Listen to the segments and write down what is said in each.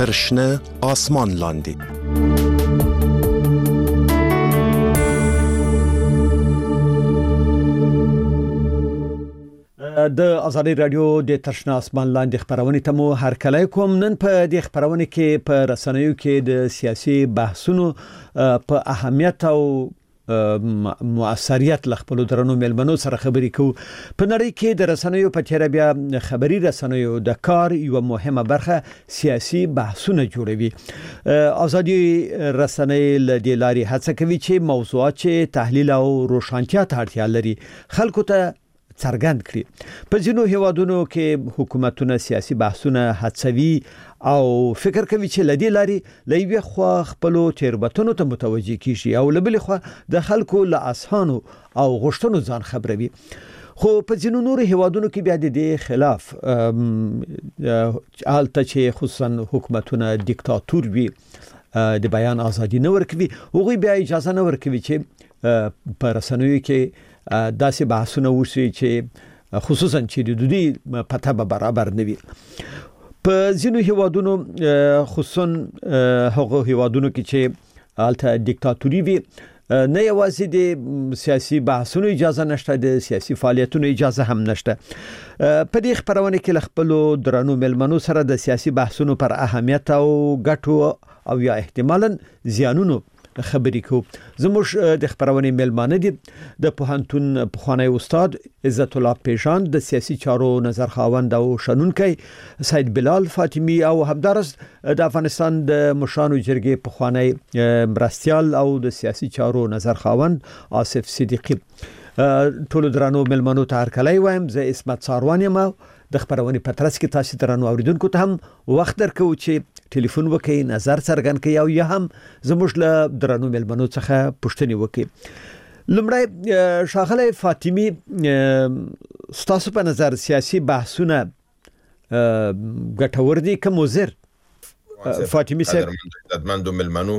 ترشنه آسمان لاندی. د ازادي رادیو د ترشنه آسمان لاندې خبرونه ته مو هر کله کوم. نن په دې خبرونه کې په رسنیو کې د سیاسي بحثونو په اهمیت او مؤثریت لخپلو درنو ملمنو سره خبرې کوو. په نړۍ کې د رسنیو په تیر بیا خبري رسنیو د کار یو مهمه برخه سیاسي بحثونه جوړوي. ازادي رسنۍ له دې لارې هڅه کوي چې موضوعات چې تحلیل او روښانتیا ته اړتیا لري خلکو ته څرګند کړي. په ځینو هیوادونو کې حکومتونه سیاسي بحثونه هڅوي او فکر کوي چې لدی لاري لوي خو خپل تیربتونو ته متوجي کیږي او لبل خو د خلکو له اسانو او غشتنو ځان خبروي. خو په ځینو نور هیوادونو کې بیا د دې خلاف حالت چې خصوصا حکومتونه دیکتاتور وي د بیان ازادي نه ورکوي هغه بیا اجازه نه ورکوي چې په رسنیو کې داسې بحثونه وشي چې خصوصا چې د دوی پته به برابر نه وي. په ځینو هیوادونو خصوصا هغه هیوادونو کې چې الته دیکتاتوري وي نه یوازې د سیاسي بحثونو اجازه نشته د سیاسي فعالیتونو اجازه هم نشته. په دې خبرونه کې خپل درنو ملمنو سره د سیاسي بحثونو پر اهمیت او ګټو او یا احتمالاً زیانونو خبرې کوو. زموږ د خبرونه ملمانه دي د پوهنتون پخوانی استاد عزت الله پیژان د سیاسي چارو نظر خاوند او شنونکي سید بلال فاطمی او همدارس د افغانستان د مشرانو جرګې پخوانی مرستيال او د سیاسي چارو نظر خاوند آصف صدیقی. ټول درانو ملمنو ته هر کله وایم زه اسمت ساروان یم. د خبرونه په ترڅ کې تاسو درنو اوریدونکو ته هم وخت درکو چې ټلیفون وکړئ نظر څرګند کړئ او یا هم زموږ له درنو ملمنو څخه پوښتنه وکړئ. لمړی شاغله فاطمی ستاسو په نظر سیاسي بحثونه ګټور دي که مضر؟ فاطمی صاحب خدمتمندو ملمنو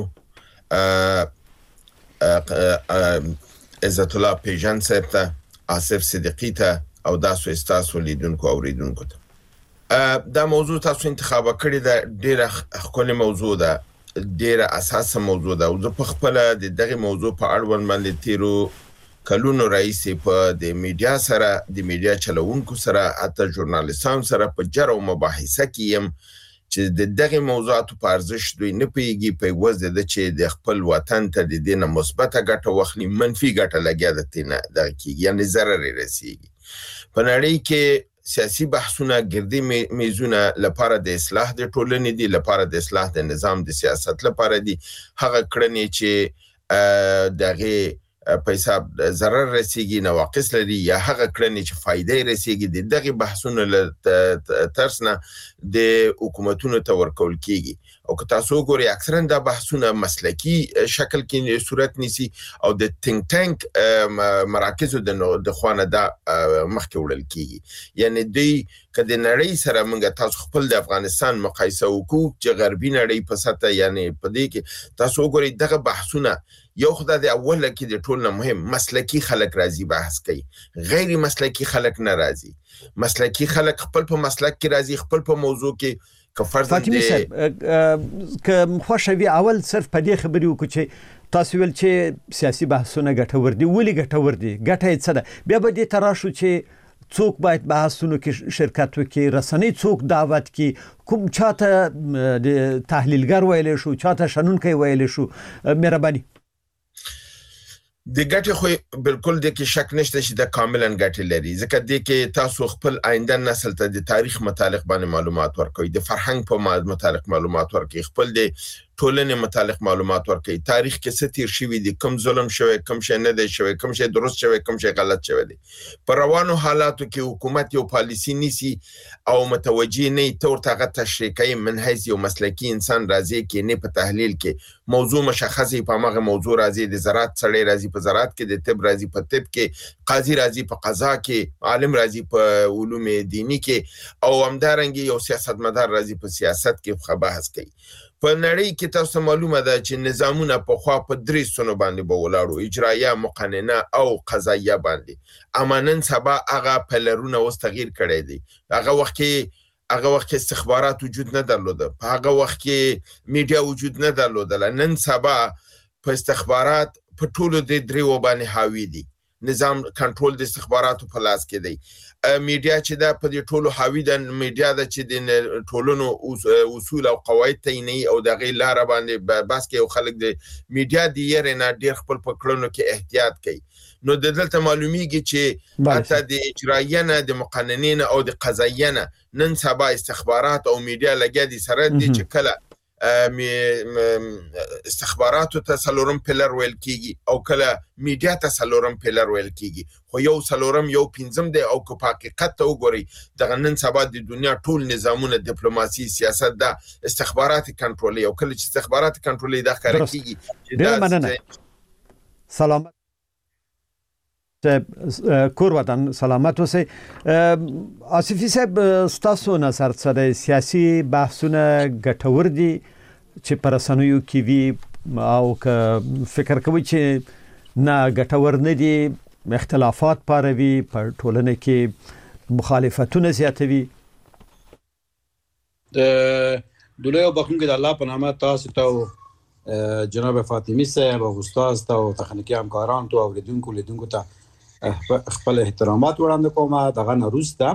عزت الله پیژان صاحب ته آصف صدیقی ته او تاسو استاسو لیدونکو اوریدونکو ته دا موضوع تاسو انتخاب کړی دا ډیره خپل موضوع ده ډیره اساسه موضوع ده او زه په خپل دغه موضوع په اړه باندې تیرو کلونو رئیس په د میډیا سره د میډیا چلوونکو سره حتی ژورنالیستانو سره په جرو مباحثه کیم چې دغه موضوعات په ارزښت دوی نه پیږي په وځ د چې د خپل وطن ته د دینه مثبت ګټه واخلي منفي ګټه لګیا د تینه د کی یعنی ضرر رسیږي. په نړۍ کې سیاسي بحثونه ګردي میزونه لپاره د اصلاح د ټولنې دي لپاره د اصلاح د نظام د سیاست لپاره دي. هغه کړنې چې دغه پیسې ضرر رسیږي نواقص لري یا هغه کړنې چې فائدې رسیږي دغه بحثونه له ترسنه د حکومتونو ته ورکول کیږي. او که تاسو ګورئ اکثرا دا بحثونه مسلکی شکل کې صورت نیسي او د تینک ټانک مراکزو د خوانه دا مخکې وړل کیږي. یعنی دوی کله نړۍ سره موږ تاسو خپل د افغانستان مقایسه وکړو چې غربي نړۍ په سطح یعنی په دې کې تاسو ګورئ دغه بحثونه یو خدای د اوله کې د ټولنه مهم مسلکی خلک راځي بحث کوي غیر مسلکی خلک ناراضي. مسلکی خلک خپل په مسلک کې راځي خپل په موضوع کې فاطمی صاحب که خوشوي اول صرف په دې خبرې وکړو چې تاسو ویل چې سیاسي بحثونه ګټور دي ولې ګټور دي ګټه یې څه ده بیا به دې تراشو چې څوک باید بحثونو کې شرکت وکړي رسنۍ څوک دعوت کړي کوم چاته د تحلیلګر ویل شو چاته شنونکي ویل شو. مهرباني د ګټې خو بالکل د کې شک نشته چې د کاملا ګټې لري ځکه د کې تاسو خپل آینده نسل ته د تاریخ متعلق باندې معلومات ورکوي د فرهنګ په متعلق معلومات ورکوي خپل د ټولنې متعلق معلومات ورکوي تاریخ کې څه تیر شوی دي کوم ظلم شوی کوم شی نه دی شوی کوم شی درست شوی کوم شی غلط شوی دی. پر روانو حالاتو کې حکومت یو پالیسی نیسی او متوجي نه تور تاغه تشریح کوي من حیث یو مسلکی انسان راځي کې نه په تحلیل کې موضوع مشخصي په هغه موضوع راځي د زراعت سړی راځي په زراعت کې د طب راځي په طب کې قاضي راځي په قضا کې عالم راځي په علوم دینی کې او همدارنګ یو سیاستمدار راځي په سیاست کې بحث کوي. په نړۍ کې تاسو معلومه ده چې نظامونه په خوا په درې سونو باندې بولاړو اجرایه مقننه او قضایه باندې امانن سبا هغه پلرونه اوس تغییر کړی دي. هغه وخت کې هغه وخت کې استخبارات وجود نه درلوده، په هغه وخت کې میډیا وجود نه درلوده. نن سبا په استخبارات په ټولو د دریو باندې حاوی دي. نظام کنټرول د استخباراتو په لاس کې دی. میډیا چې دا په دې ټولو حاوی ده، میډیا د چې د ټولونو اصول او قواعد تعیني او د غیر لار باندې بس کې او خلک د میډیا د یې نه ډیر خپل پکړونو کې احتیاط کوي. نو د دلته معلومیږي چې حتی د اجرایه نه، د مقننین او د قضایه نه نن سبا استخبارات او میډیا لګیا دي سره دي چې کله استخباراتو ته سلورم پلر ویل کیږي او کله میډیا ته سلورم پلر ویل کیږي، خو یو سلورم یو پنځم دی. او که په حقیقت ته وګورئ دغه نن سبا د دنیا ټول نظامونه، ډیپلوماسي، سیاست دا استخبارات کنټرولي، او کله چې استخبارات کنټرولي دا ښکاره کیږي. ډېره مننه. سلامت کور وطن سلامت اوسئ. آصفي صاحب، ستاسو نظر څه دی؟ سیاسي بحثونه ګټور دي چې پر رسنیو کې وي او که فکر کوي چې نه ګټور نه دي، اختلافات پاروي، په ټولنه کې مخالفتونه زیاتوي؟ دولای بخونګه د الله په نامه تاسو ته جناب فاطمی صاحب او استاد ته او تخنیکی همکاران ته او لیدونکو ته خپل احترامات وړاندې کوم. دغه نروسته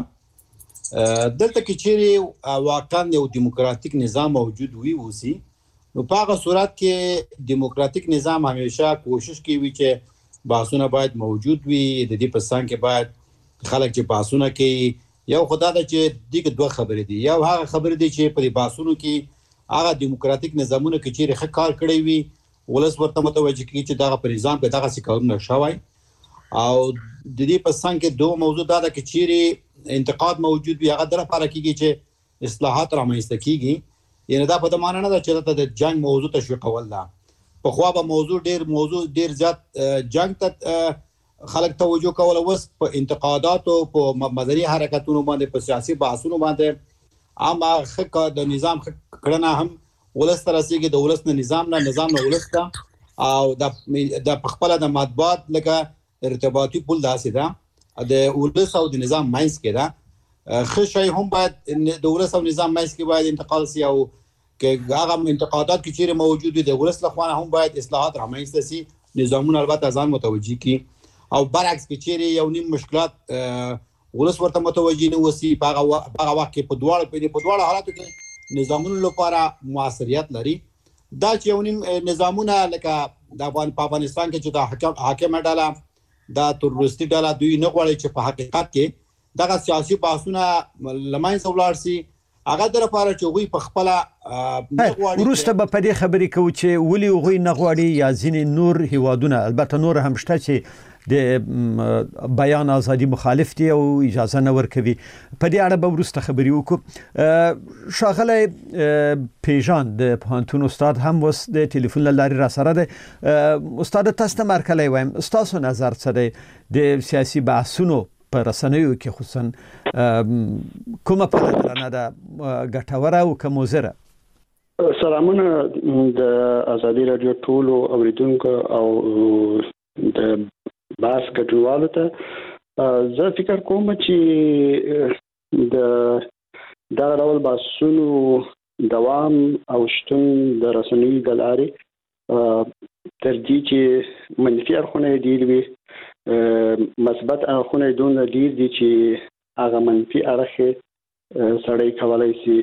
دلته کې چیرې واقعا یو دیموکراتیک نظام موجود وي اوسي، نو په هغه صورت کې دیموکراتیک نظام همیشه کوشش کوي چې بحثونه باید موجود وي. د دې په څنګ کې باید خلک چې بحثونه کوي، یو خدای ته چې دغه دوه خبرې دي. یو هغه خبرې دي چې په بحثونو کې هغه دیموکراتیک نظامونه کې چیرې ښه کار کړی وي، ولس ورته متوجه کیږي چې دغه په نظام کې دغه څه کارونه شوی. او د دې په څنګ کې دوه موضوع دا ده چې چیرې انتقاد موجود وي، هغه در لپاره کیږي چې اصلاحات رامنځته کیږي. یعنی دا په دمانه نه ده چې د جنگ موضوع تشویقول ده. په خو به موضوع ډیر زیات جنگ ته خلک توجه کول، اوس په انتقادات او په مدني حرکتونو باندې، په سیاسي بحثونو باندې اما خک د نظام کړنه هم ولس تر رسیدي، د ولس نه نظام نه ولس ته، او د خپل د مطبوعات لکه ارتباطي پول داسې ده د ولس او د نظام ماینس کې ده. خشای هم باید د ولس او نظام ماینس کې باید انتقال سي، او که هغه انتقادات کې چیرې موجود دي د ولس لخوا هم باید اصلاحات رامنځته سي. نظامونه البته ځان متوجي کی، او برعکس کې چیرې یو نیم مشکلات ولس ورته متوجي نه وسی، په هغه وخت کې په دواړو حالاتو کې نظامونو لپاره موثریت لري. دا چې یو نیم نظامونه لکه د افغانستان کې چې د حاکم ډله دا تروریستي ډله دوی نه غواړي چې په حقیقت کې دغه سیاسي بحثونه لماین سولار سي. هغه در لپاره چې غوي په خپل ورسته به په دې خبرې کوي چې ولي غوي نه غواړي، یا ځینې نور هیوادونه، البته نور هم شته چې د بیان ازادي مخالف دي او اجازه نه ورکوي. په دې اړه به ورسته خبرې وکړو. شاغله پیژان د پوهنتون استاد هم وس د ټلیفون لارې را سره ده. استاد تاسو ته مرکلې وایم، تاسو نظر څه دی د سیاسي بحثونو په رسنیو کې، خصوصا کومه پلټنه ده ګټوره او کوموزره؟ سلامونه د ازادي رادیو ټولو اوریدونکو او د باس ګډوالو ته. زه فکر کوم چې د ډول باسونو دوام او شتون د رسنیو د لارې تر دې چې منفي اړخونه دي وي، مثبت اړخونه دون ډیر دي چې هغه منفي اړخ سړی کولای شي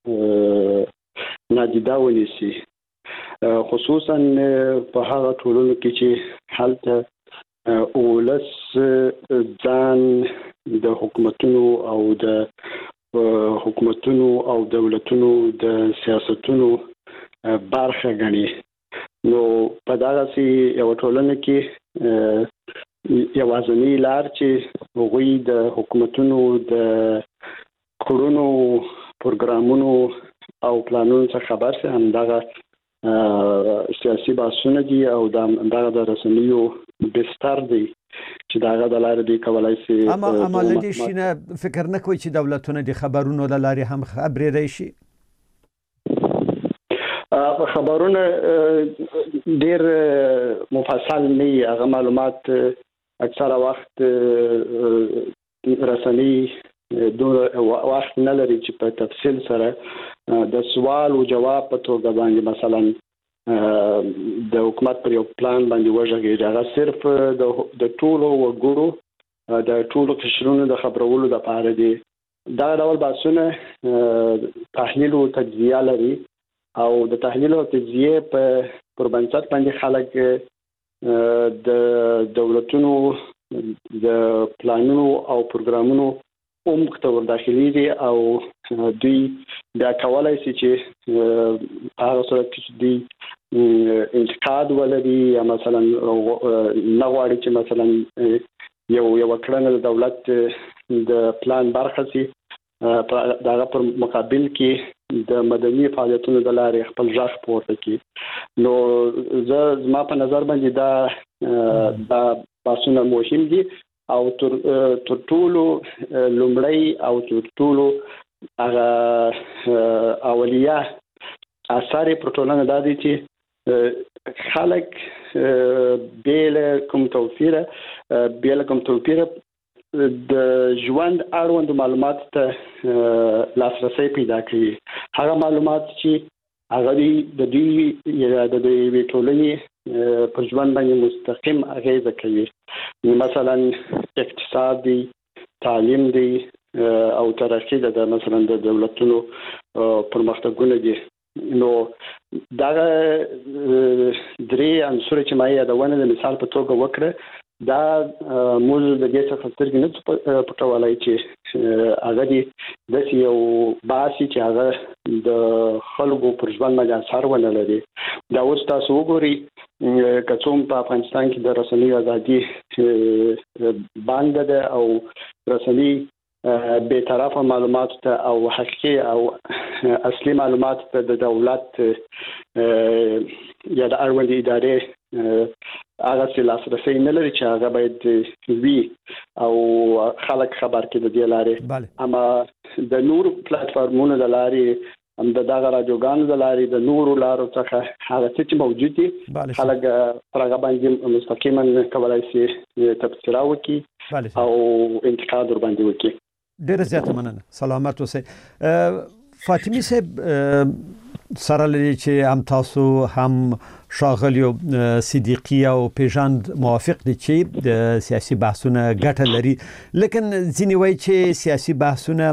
نادیده ونیسي، خصوصا په هغه ټولنو کې چې حالت ولس ځان د حکومتونو او دولتونو د سیاستونو برخه غني. نو په دغه یو ټولنه کې یوازینی لار چې غوي د حکومتونو د کړونو پروګرامونو او پلانونو څخه خبر سي، هم دغه سیاسي بحثونه دي او دغه د رسنیو بستر دی چې دغه د لارې دی کولای شي. اما لدی شینه فکر نه کوي چې دولتونه د خبرونو د لارې هم خبرې راشي؟ خبرونه ډیر مفصل نه، هغه معلومات اکثره وخت رسنی دوه وخت نه لري چې په تفصیل سره د سوال او جواب په توګه باندې مثلا د حکومت پر یو پلان باندې وژغېږي. هغه صرف د ټولو وګړو د ټولو قشرونو د خبرولو لپاره دی. دا ډول بحثونه تحلیل او تجزیه لري او د تحلیل او تجزیه پر بنسټ باندې خلک د دولتونو د پلانونو او پروګرامونو عمق ته ورداخليږي او دوی دا کولای شي چې هغه صورت کې دوی انتقاد ولري یا مثلا نغواړي چې مثلا یو کړنه د دولت د پلان برخه سي دغه پر مقابل کې د مدني فعالیتونو د لارې خپل ځخ پورته کی. نو زما په نظر باندې دا باسونه مهم دي او تر ټولو لومړی او تر ټولو هغه اولیه اثر پر ټولنه د دې چې خلک بیل کوم توفیر د ژوند اړوند معلومات ته لاسرسي پیدا کوي. هغه معلومات چې هغه د دې ټولنې پر ژوند باندې مستقیم اغیزه کوي، مثلا اقتصاد دی، تعلیم دی او ترقی د مثلا د دولتونو پرمختګونه دي. نو دا درې عنصر چې ما یادونه د مثال په توګه وکړه، دا موږ د دې څخه سترګې نه پټولای چې هغه دی د یو باسي چې هغه د خلکو پر ژوند باندې اثر ونه لري. دا اوس تاسو وګورئ که څوم په افغانستان کې د رسنیو ازادي بند ده او رسنۍ به طرفه معلومات ته او حقیقي او اصلي معلومات ته د دولت یا د اړوند ادارې هغه لاسرسي نه لري چې هغه باید وي او خلک خبر کړي د دې لارې. اما د نور پلیټفارمونو د لارې هم د دغه راډیوګانو د لارې د نورو لارو څخه هغه چې موجود دي خلک هغه باندې مستقیما کولای شي تبصره وکړي او انتقاد ور باندې وکړي. ډېر زیات مننه. سلامت اوسئ. فاطمی صاحب سره لري چې هم تاسو هم شاغلیو صدیقی او پیژند موافق دي چې د سیاسي بحثونه ګټه لري، لیکن ځینې وایي چې سیاسي بحثونه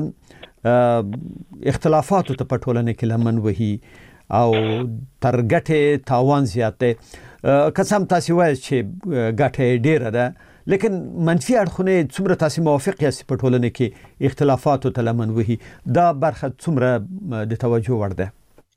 اختلافاتو ته په ټولنه کې لمن وهي او تر ګټې تاوان زیات دی. قسم تاسو وایي چې ګټه ډیره ده، لیکن منفي اړخونه څومره تاسو موافق یاست په ټولنه کې اختلافاتو ته لمن وهي؟ دا برخه څومره د توجه وړ ده؟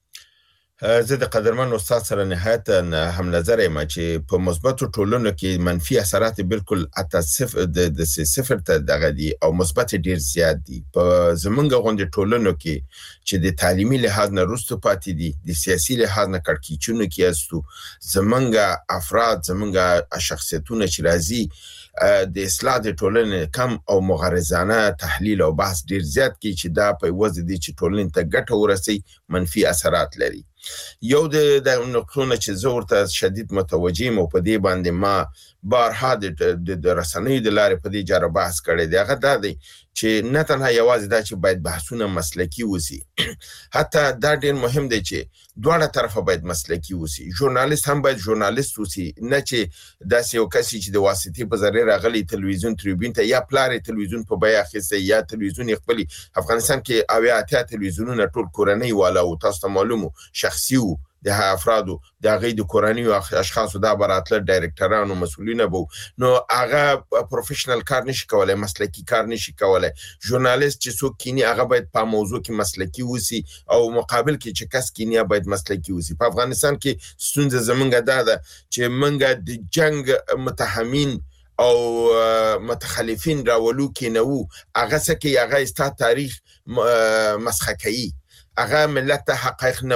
زه د قدرمن استاد سره نهایت هم نظر یم چې په مثبتو ټولنو کې منفي اثرات بالکل اته صفر ته دغه دي او مثبت ډیر زیات دي. په زمونږ غونډه ټولنو کې چې د تعلیمي لحاظ نه رستو پاتې دي، د سیاسي لحاظ نه کړکېچونو کې استو، زمونږ افراد زمونږ شخصیتونه چې راځي د اصلاح د ټولنې کم او مغرضانه تحلیل او بحث ډیر زیات کی چې دا په وځ دي چې ټولنې ته ګټه ورسي، منفي اثرات لري. یو د نقطونه چې زه ورته شدید متوجه یم او په دې باندې ما بارها د رسنیو د لارې په دې جاره بحث کړی دی، هغه دا دی چې نه تنها یوازې دا چې باید بحثونه مسلکي وسی، حتی دا ډېر مهم دی چې دواړه طرفه باید مسلکي وسی. ژورنالیست هم باید ژورنالیست وسی، نه چې داسې یو کس چې د واسطې په ذریعه راغلی تلویزیون تریبیون ته یا پلار تلویزیون په بیه اخیستی یا تلویزیون خپل افغانستان کې اویا اتیا تلویزیونونه ټول کورنۍ والا او تاسو ته معلومو شخصي وو د افرادو د غي د کورنۍ او اشخاصو دا براتله ډایرکټرانو مسؤلین بو، نو هغه پروفیشنل کار نشي کولای، مسلکی کار نشي کولای. ژورنالیست چې څوک کینی هغه باید په موضوع کې مسلکی وسی او مقابل کې چې کس کینی باید مسلکی وسی. په افغانستان کې ستونزه زمونږ ده چې منګه د جنگ متهمین او متخلفین راولو کې نو هغه سکه هغه استا تاریخ مسخه کوي، هغه ملت ته حقایق نه وي.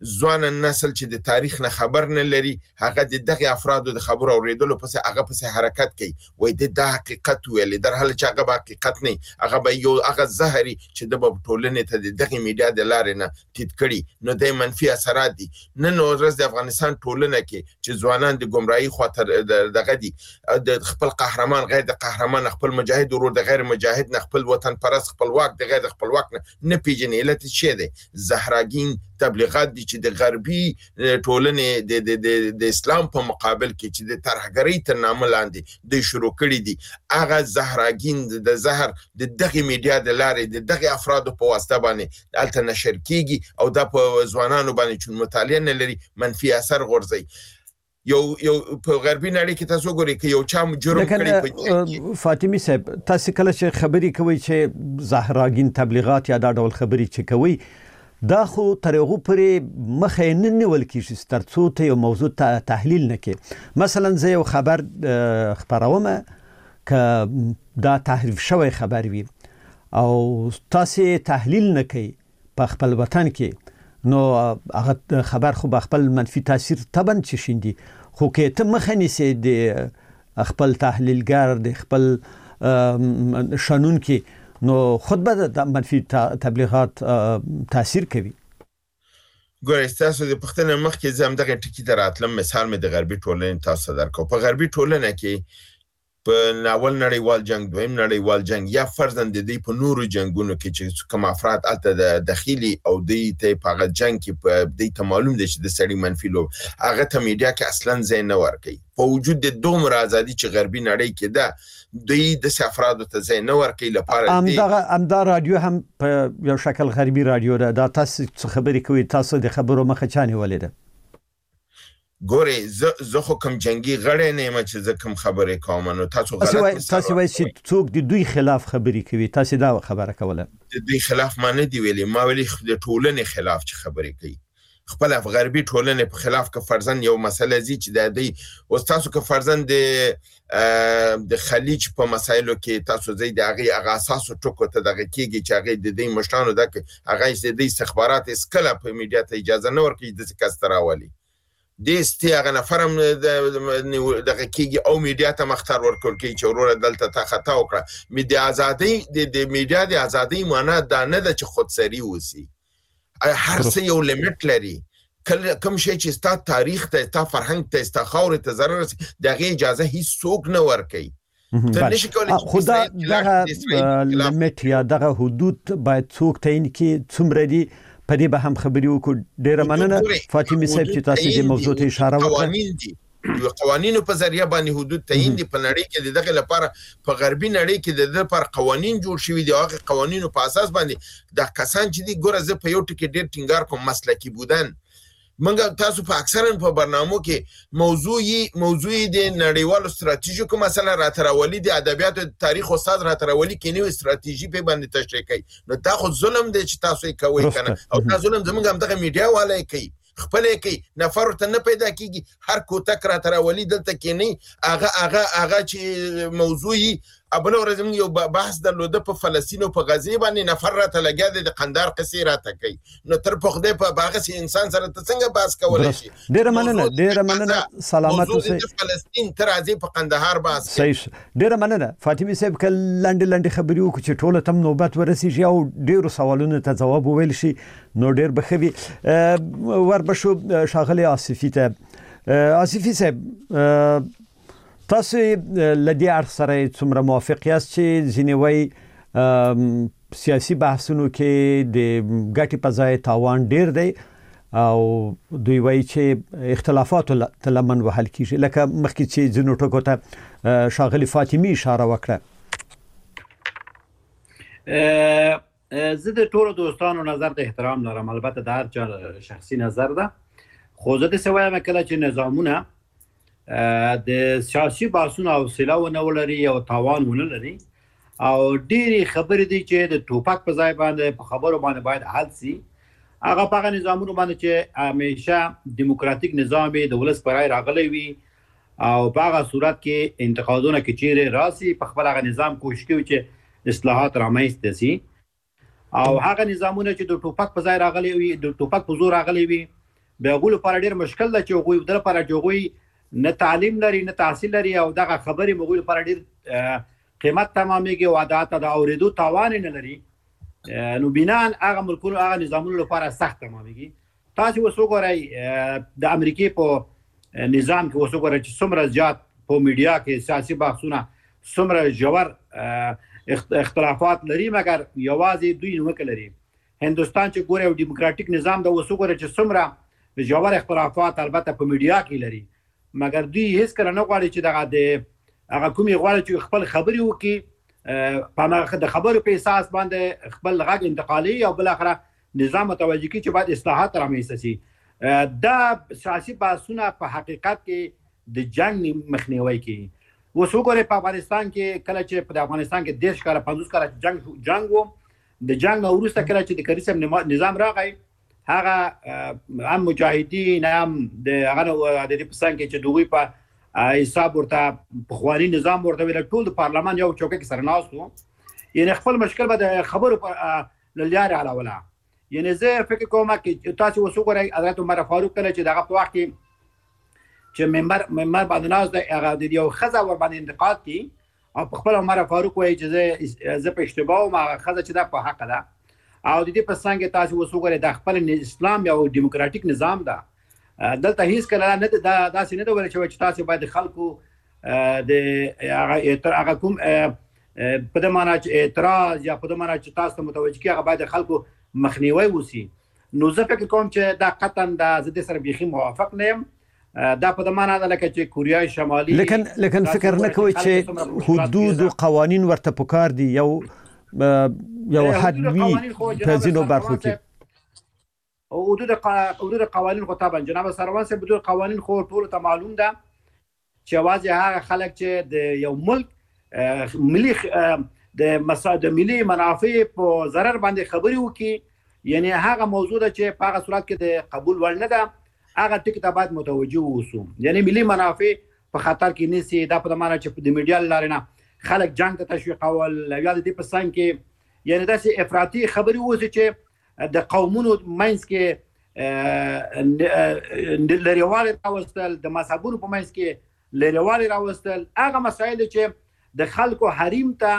ځوان نسل چې د تاریخ نه خبر نه لري هغه د دغه افرادو د خبرو اوریدلو پس هغه حرکت کوي وای د حقیقت ویل در حال چې هغه حقیقت نه هغه به یو هغه زهري چې د ټولنې ته د دغه میډیا د لارې نه تید کړي نو د منفي اثرات دي نن ورځ د افغانستان ټولنه کې چې ځوانان د گمراهي خاطر دغه دي د خپل قهرمان غیر د قهرمان خپل مجاهد ورور د غیر مجاهد نه خپل وطن پرست خپلواک د غیر خپلواک نه پیژنې علت څه دی زهراګین تبلیغات دي چې د غربي ټولنې د اسلام په مقابل کې چې د ترهګرۍ تر نامه لاندې د شروع کړي دي هغه زهراګین د زهر د دغه میډیا د لارې د دغه افرادو په واسطه باندې الته نشر کیږي او د په ځوانانو باندې چې مطالعه نه لري منفي اثر غورځي یو په غربي نړۍ کې تاسو ګورئ چې یو چا جرم کړی فاطمی صاحب تاسو کله چې خبري کوي چې زهراګین تبلیغات یا دا ډول خبري چې کوي دا خو تر هغه پرې مخه نه نیول کیږي ترڅو ته یو موضوع تحلیل نکړي مثلا زه یو خبر خبروم ک دا تحریف شوی خبر وي او تاسو تحلیل نکړي په خپل وطن کې نو هغه خبر خو خپل منفي تاثیر تبن چې شیندي خو کې ته مخه نیسي د خپل تحلیلګر د خپل شنون کې نو خود به د منفي تبلیغات تاثیر کوي ګورئ تاسو د پښتنه مخ کې زم دغه ټکی دراتلم مثال مې د غربي ټولنې تاسو درکو په غربي ټولنه کې په ناول نړیوال جنگ دویم نړیوال جنگ یا فرضاً د دې په نورو جنگونو کې چې کوم افراد الته د داخلي او د ته په جنگ کې په دې ته معلوم دي چې د سړي منفي لو هغه ته میډیا کې اصلاً ځای نه ورکوي په وجود د دومره ازادي چې غربي نړۍ کې ده د افرادو ته ځای نه ورکوي لپاره امدا رادیو هم په یو شکل غربي رادیو ده دا تاسو خبرې کوي تاسو د خبرو مخه چانه ولیده ګوري زه خو کوم جنگي غړی نه یم چې زه کوم خبرې کوم نو تاسو غلط تاسو وایي چې څوک د دوی خلاف خبرې کوي تاسو دا خبره کوله د دوی خلاف ما نه دی ویلي ما ویلي د ټولنې خلاف چې خبرې کوي خپل غربي ټولنې په خلاف که فرضاً یو مسله زی چې د دې او تاسو که فرضاً د خلیج په مسایلو کې تاسو زی د هغه اساسو ټکو ته دغه کېږي چې هغه د دې مشتانو دغه هغه د استخبارات اسکله په میډیا ته اجازه نه ورکړي د کستراولي د استیاغه نفرم دغه کېږي او میډیا ته مختار ورکول کوي چې وروره دلته تا خطا وکړه میډیا ازادي د میډیا د ازادي معنا دا نه ده چې خودسری وسی هر څه یو لیمټ لري کوم شي چې ستا تاریخ ته ستا فرهنګ ته ستا خاور ته ضرر دغه اجازه هیڅ څوک نه ورکوي خدا دغه لیمټ یا دغه حدود باید څوک تعیین کړي څومره دي په دې به هم خبرې وکړو ډېره مننه فاطمه صاحب چې تاسو دې موضوع ته اشاره وکړه قوانینو په ذریعہ باندې حدود تعیین دي په نړۍ کې دغه لپاره په غربي نړۍ کې د لپاره قوانین جوړ شوي دي هغه قوانینو په اساس باندې د کسان چې دي ګوره زه په یو ټکی ډېر ټینګار کوم مسلکی بودن منګه تاسو په اکثرا په برنامو کې موضوعي د نړیوالو ستراتیژیکو مسله راتراولي د ادبیات تاریخ استاد راتراولي کې نو ستراتیژي په باندې تشریح کوي نو دا خو ظلم دی چې تاسو یې کوي کنه او دا ظلم زموږ هم دغه میډیا والے کوي خپل کوي نفر ته نه پیدا کیږي هر کوتک راتراولي دلته کې نه هغه چې موضوعي ابل ورځم یو بحث درلوده په فلسطین او په غزه باندې نفر راته لګیا د قندار قصې راته کوي نو تر په خدای په باغ سي انسان سره ته څنګه بحث کولای شي ډېر مننه سلامت اوسئ فلسطین تر ازي په قندهار بحث صحیح ډېر مننه فاطمه صاحب کله لنډ خبرې وکړو چې ټوله تم نوبت ورسیږي او ډېر سوالونو ته جواب وویل شي نو ډېر بخوي وربشو شاغلي آصفي ته آصفي صاحب تاسو لدی اړخ سره څومره موافق یاست چې ځینې سیاسي بحثونو کې د ګټې په ځای تاوان ډیر دی او دوی وایي چې اختلافات لمن وهل کیږي لکه مخکې چې ځینو ټکو ته شاغلي فاطمي اشاره وکړه زه د ټولو دوستانو نظر ته احترام لرم البته د هر چا شخصي نظر ده خو زه د سوایم کله چې نظامونه د سیاسي بحثونو حوصله ونه ولري او تاوان ونه لري او ډېری خبرې دي چې د ټوپک په ځای باندې په خبرو باندې باید حل سي هغه په هغه نظامونو باندې چې همیشه دیموکراتیک نظام د ولس پر رای راغلی وي او په هغه صورت کې انتقادونه کې چیرې راسي په خپل هغه نظام کوشش کوي چې اصلاحات رامنځته سي او هغه نظامونه چې د ټوپک په ځای راغلي وي د ټوپک په زور راغلي وي به غول پر ډیر مشکل ده چې غوي در پر جوغوي نه تعلیم لري نه تحصیل لري او دغه خبرې مغول پر ډیر قیمت تمامېږي او عادت د اوریدو توان نه لري نو بنان هغه ملکونو هغه نظامونو لپاره سخت تمامېږي تاسو وسوګورئ د امریکای په نظام کې وسوګورئ چې څومره زیات په میډیا کې سیاسي بحثونه څومره جوړ اختلافات لري مګر یوازې دوی نه کلري هندستان چې ګوري او ډیموکراټیک نظام د وسوګورئ چې څومره جوړ اختلافات البته په میډیا کې لري مګر دوی هیڅ کله نه غواړي چې هغه کومي غواړي چې خپل خبري وکي په د خبرو په اساس باندې خپل غږ انتقالي او بل اخره نظام متوجه کی چې باید اصلاحات رامنځته شي دا سیاسي بحثونه په حقیقت کې د جنگ مخنیوي کوي وسوګورئ په افغانستان کې کله چې په افغانستان کې 10 کال 50 کال جنگ وو د جنگ وروسته کله چې د کریسم نظام راغی هغه هم مجاهدین هم د هغه د پاکستان کې چې دوی په حساب ورته بخوانی نظام ورته ویل ټول د پارلمان یو چوکۍ کې سره ناستو یعنی خپل مشکل به د خبرو پر للیار علاوه یعنی زه فکر کوم چې تاسو وسوګورئ حضرت عمر فاروق کله چې دغه په وخت کې چې ممبر باندې ناز د هغه د یو خزه ور باندې انتقاد کی او په خپل عمر فاروق وایي چې زه په اشتباه ما خزه چې دا په حق ده او د دې په څنګه تاسو وسوګورئ د خپل اسلام یو ډیموکراټیک نظام ده دلته هیڅ کله نه دا سینه دا ویل چې تاسو باید خلکو د هغه کوم په دې معنی چې اعتراض یا په دې معنی چې تاسو متوجه کی هغه باید خلکو مخنیوي وسی نو زه فکر کوم چې دا قطعا د زده سره بيخي موافق نه يم دا په دې معنی ده لکه چې کوریا شمالي لیکن فکر نه کوي چې حدود او قوانين ورته پکار دي یو حد وی په ځینو برخو کې حدود قوانين خو طبعا جناب سروان صاحب حدود قوانين خو ټول ته معلوم ده چې واځي هغه خلک چې د یو ملک ملي د مصالح ملي منافع په ضرر باندې خبري وکي یعنی هغه موضوع ده چې په هغه صورت کې د قبول وړ نه ده هغه ټکی ته باید متوجه اوسو یعنی ملي منافع په خطر کې نيسي دا په معنا چې د میډیا لارې نه خلک جنگ ته تشویقول یا د دې په څنګ کې یعنی داسې افراطي خبري وځي چې د قومونو منځ کې لريواله راوستل د مذهبونو په منځ کې لريواله راوستل هغه مسایل چې د خلکو حریم ته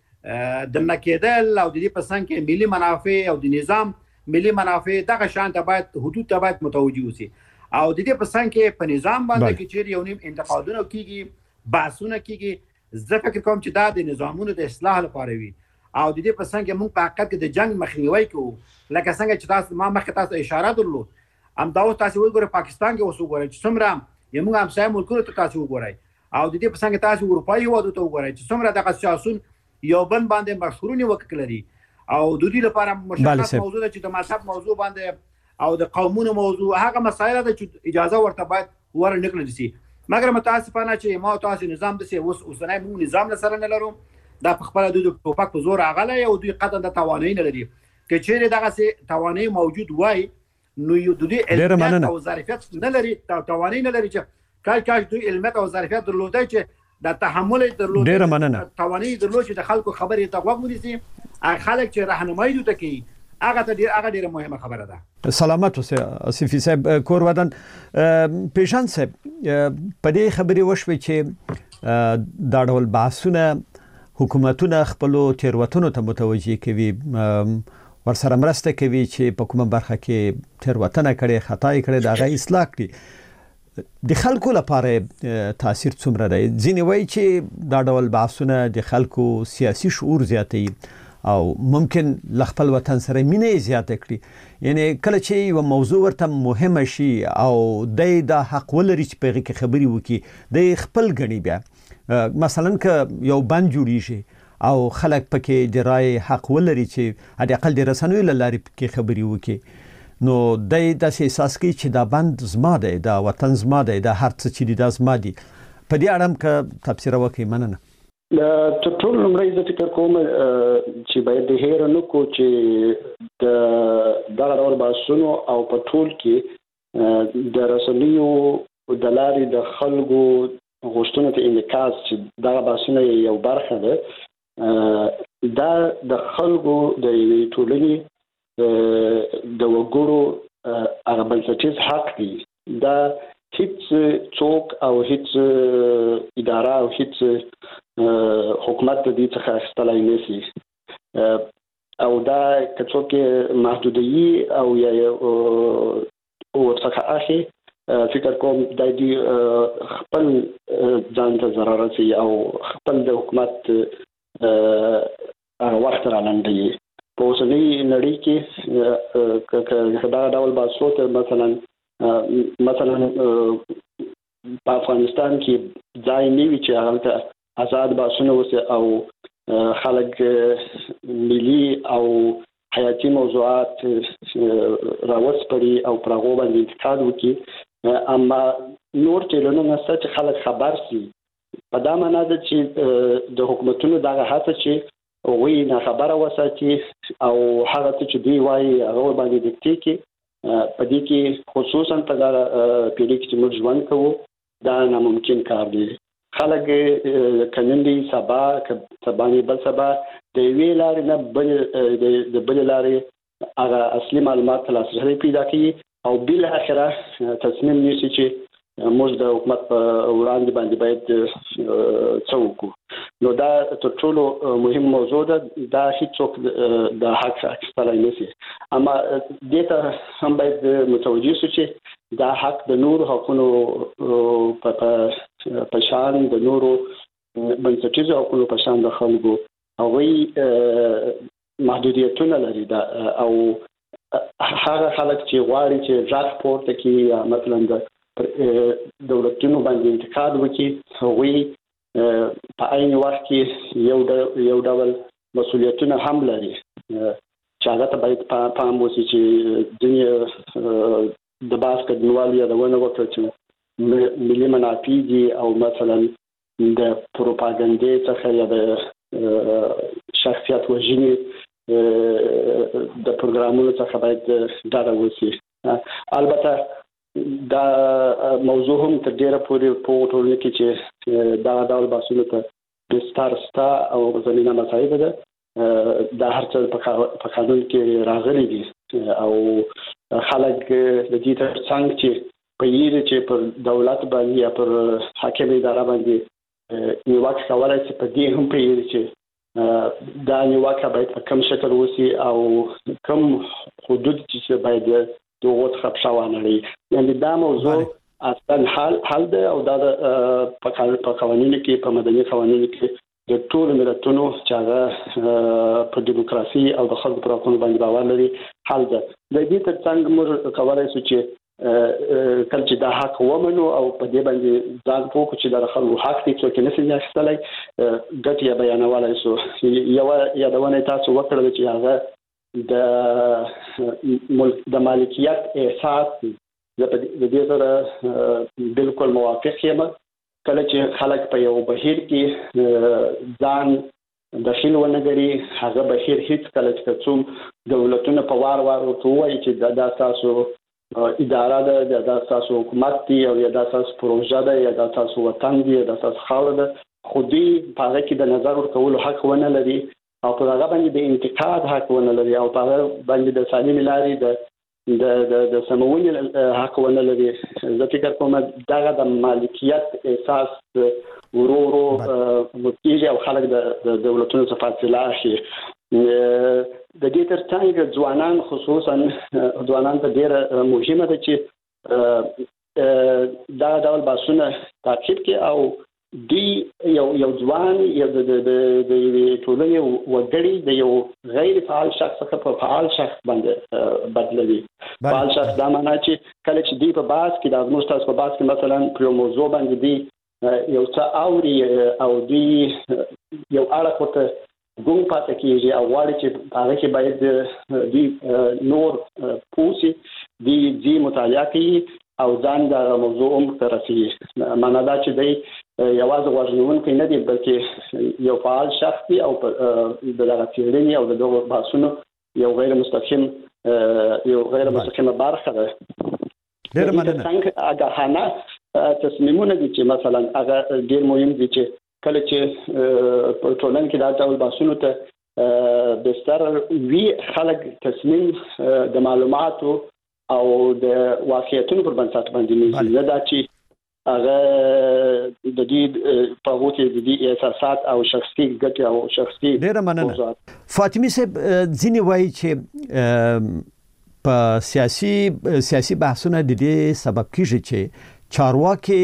د نکیدل او د دې په څنګ کې ملي منافع او د نظام ملي منافع دغه شان ته باید حدود ته باید متوجه وسی او د دې په څنګ کې په نظام باندې کې چې یو نیم انتقادونه کیږي بحثونه کیږي زه فکر کوم چې دا د نظامونو د اصلاح لپاره وي او د دې په څنګ کې موږ په حقیقت کې د جنگ مخنیوي کوو لکه څنګه چې تاسو ما مخکې تاسو اشاره درلود ام دا تاسو وګورئ پاکستان کې وسوګورئ چې څومره موږ هم ساي ملکونو ته تاسو وګورئ او د دې په څنګه تاسو اروپایي هیوادو ته وګورئ چې څومره دغه سیاسون یو بل باندې مشهورونه وکړي او د دې لپاره مشخص موضوع ده چې د مذهب موضوع باندې او د قومونو موضوع هغه مسایل ده چې اجازه ورته باید ورنکړل شي مګر متاسفانه چې ما تاسو نظام د اوسنۍ موږ نظام سره نه لرو دا په خپل د ټوپک په زور اغله او دوی قطعا د توانایي نه لري که چیرې دغه سي توانایي موجود وای نو یو دوی علم او ظرفیت نه لري توانایي نه لري چې کاش دوی علم او ظرفیت درلودای چې د تحمل درلود ډیره مننه توانایي درلود چې د خلکو خبرې ته غوږ ونیسي خلک چې راهنمایي دوی کوي هغه ډیره مهمه خبره ده سلامت اوسه اسفي صاحب کور ودان پیشان صاحب په دې خبرې وشوي چې دا ډول بحثونه حکومتونه خپل تیروتنو ته متوجي کوي ورسره مرسته کوي چې په کومه برخه کې تیروتنه کړي خطا کړي دا غي اصلاح کړي د خلکو لپاره تاثیر څومره دی ځینې وایي چې دا ډول بحثونه د خلکو سیاسي شعور زیاتوي او ممکن خپل وطن سره مینه زیاته کړي یعنی کله چې یو موضوع ورته مهمه شي او د حق ولري چې په کې خبري وکي د خپل غني بیا مثلا که یو بند جوړیږي او خلک پکې د رائے حق ولري چې هدا اقل د رسنوي لاري کې خبري وکي نو د احساس کوي چې دا بند زما دی دا وطن زما دی دا هر څه چې د زما دی په دې اړه که تفسیر وکړي مننه ټول لمړی د فکر کوم چې باید د هیر نو کو چې د دغه ډول باسونو او په ټول کې د رسنیو د لاري د خلکو غوښتنه ته انعکاس چې دا باسونه یو برخه ده دا د خلکو د ټولنې د وګړو هغه بنسټیز حق دی دا هیڅ څوک او هیڅ اداره او هیڅ حکومت د دې څخه اخیستلای نشي او دا کڅوک محدودي او یا ورڅخه اخی فکر کوم د دې خپل ځان ته ضرر رسي او خپل د حکومت وخت رالندي په اوسنۍ نړۍ کې دا ډول باسوت مثلا په افغانستان کې ځای نیوي چې هغه آزاد باسونه وسه او خلک ملي او حیاتي موضوعات راوسپړي او پرغو باندې انتقاد وکړي اما نور چیلونه چې خلک خبر سي په دا معنی ده چې د حکومتونو دغه هڅه چې وی نه خبره وساتي او هغه چې دی وایي هغه باندې دکتي کې په دې کې خصوصا په دا پیډي کې موږ ژوند کوو دا ناممکن کار دی خلک کنندي سبا بل سبا د وی لارې نه د بل لارې هغه اصلي معلومات لاسرسي پیدا کوي او بل اخره تصمیم نیسي چې موږ د حکومت په وړاندې باندې باید څه وکړو نو دا تر ټولو مهم موضوع ده دا هیڅوک د حق اخیستلای نشي اما دې ته هم باید متوجه شو چې دا حق د نورو حقوقو په شان د نورو بنسټیزو حقوقو په شان د خلکو هغوی محدودیتونه لري دا او هغه خلک چې غواړي چې ځات پورته کړي مثلا د دولتونو باندې انتقاد وکړي هغوی په عین وخت کې یو ډول مسؤلیتونه هم لري چې هغه ته باید پام وشي چې ځینې د باسکټبال یادونه وکړي چې ملي منافع دي او مثلا د پروپاګاندا څخه یا د شخصیت وژنې د پروګرامونو څخه باید ډاډه وشي البته دا موضوع هم تر ډیره پورې په ټولنه کې چې دا ډول باسونه ته د ستارستا او زمينه مسایب ده دا هر څه په قانون کې راغلي دي او خلک د دې ترڅنګ چې په یوه چې پر دولت باندې یا پر حاکم اداره باندې نیوکه کولای شي په دې هم په یوه چې دا نیوکه باید په کوم شکل وسی او کوم حدود چې باید دوغه خبرونه لري یعنی دا موضوع اصلا حل ده او دا په قوانینو کې په مدني قوانینو کې د ټول ملتونو چې هغه په دیموکراسي او د خلکو پر حقوقو باندې باور لري حل ده د دې ترڅنګ موږ کولای شو چې کله چې دا حق ومنو او په دې باندې ځان پوښتنه چې د خلکو حق دي چې نه سي اخیستلای ګټي بیانولای شو یو یادونه تاسو وکړل چې هغه د مالکیت احساس د دې سره بالکل موافق یم کله چې خلک په یو بهیر کې ځان داخل ونګري هغه بهیر هیڅ کله چې څوم دولتونه په وار ورته چې دا تاسو اداره ده دا تاسو حکومت دی او یا دا تاسو پروژه ده یا دا تاسو وطن دی دا تاسو خاور ده خودي په هغه کې د نظر ورکولو حق ونه لري او په هغه باندې د انتقاد حق ونه لري او په هغه باندې د سالم لاري د سمونې حق ونه لري زه فکر کوم دا د مالکیت احساس ورورو متیږي او خلک د دولتونو څخه فاصله اخلي د دې ترڅنګ ځوانان خصوصا ځوانان ته ډېر مهمه ده چې دا ډول باسونه تعقیب کړي او دی یو ځوان یا د ټولنې وګړي د یو غیر فعال شخص څخه په فعال شخص باندې بدلوي فعال شخص دا معنی چې کله چې دی په باس کې د موږ په باس کې مثلا په موضوع باندې دی یو څه اوري او دی یو اړه کوته ګون پاتې کیږي او واړي چې هغه کې باید دی نور پوسی دی مطالعه کوي او ځان د موضوع ترسي معنا دا چې دی یوازې غوښنون کې نه دی بلکې یو فعال شخص دی او د دغه تیوري او دغه بحثونو یو غیر مستقیمه برخه ده ډېر مننه څنګه هغه حنا تصمیمونه دي چې مثلا هغه ډېر مهم دي چې کله چې په ټولنه کې دا ډول بحثونو ته بستر وی خلک تصمیم د معلوماتو او د واقعیتونو پر بنسټ باندې نه دا چې هغه د دې په وخت کې د دې احساسات او شخصي ګټې او شخصي ډېر مننه فاطمه صاحب ځینې وایي چې په سیاسي بحثونه د دې سبب کیږي چې چارواکي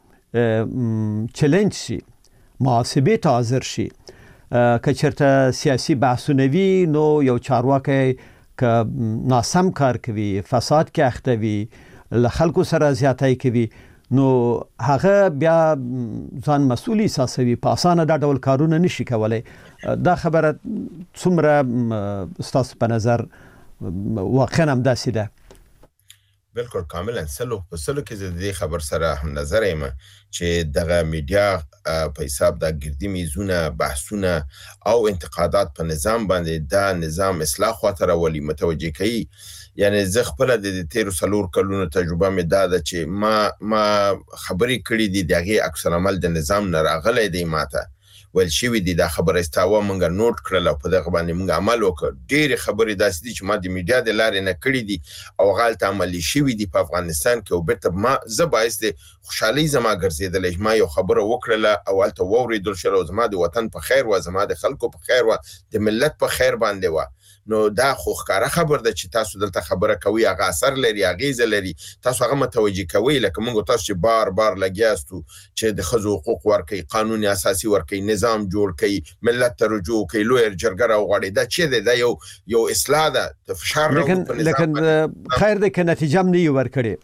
چیلنج شي محاسبه ته حاضر شي که چېرته سیاسي بحثونه وي نو یو چارواکی که ناسم کار کوي فساد کې اخته وي له خلکو سره زیاتۍ کوي نو هغه بیا ځان مسؤل احساسوي په اسانه دا ډول کارونه نشي کولای دا خبره څومره ستاسو په نظر واقعا هم داسې ده بالکل کاملا سلو کې د دې خبر سره هم نظر یم چې دغه میډیا په حساب د ګردی میزونه بحثونه او انتقادات په نظام باندې دا نظام اصلاح خاطر ولی متوجه کوي یعنی زه خپل د 13 کلونو تجربه مې دا ده چې ما خبرې کړې دي دغه عکس العمل د نظام نه راغلی دی ماته ول شي دي دا خبره استاوه مونږه نوٹ کړل او په دغه باندې مونږ عمل وکړ ډېر خبرې داسې دي چې ما د میډیا د لارې نه کړې دي او غلط عملي شوی دي په افغانستان کې او بیرته ما زبایست خوشحالي زما ګرځیدل ما یو خبره وکړله او الته ووریدل شو زما د وطن په خیر و زما د خلکو په خیر و د ملت په خیر باندې و نو دا خو ښکاره خبر ده چې تاسو دلته خبره کوي هغه اثر لري اغیزه لري تاسو هغه متوجي کوي لکه موږ تاسو چې بار لګیاستو چې د خزو حقوق ورکي قانوني اساسي ورکي نظام جوړ کړي ملت ته رجوع کوي لوی جرګه راوغړي دا چې دا یو اصلاح ده فشار لیکن خیر ده که نتیجه هم نه ورکړي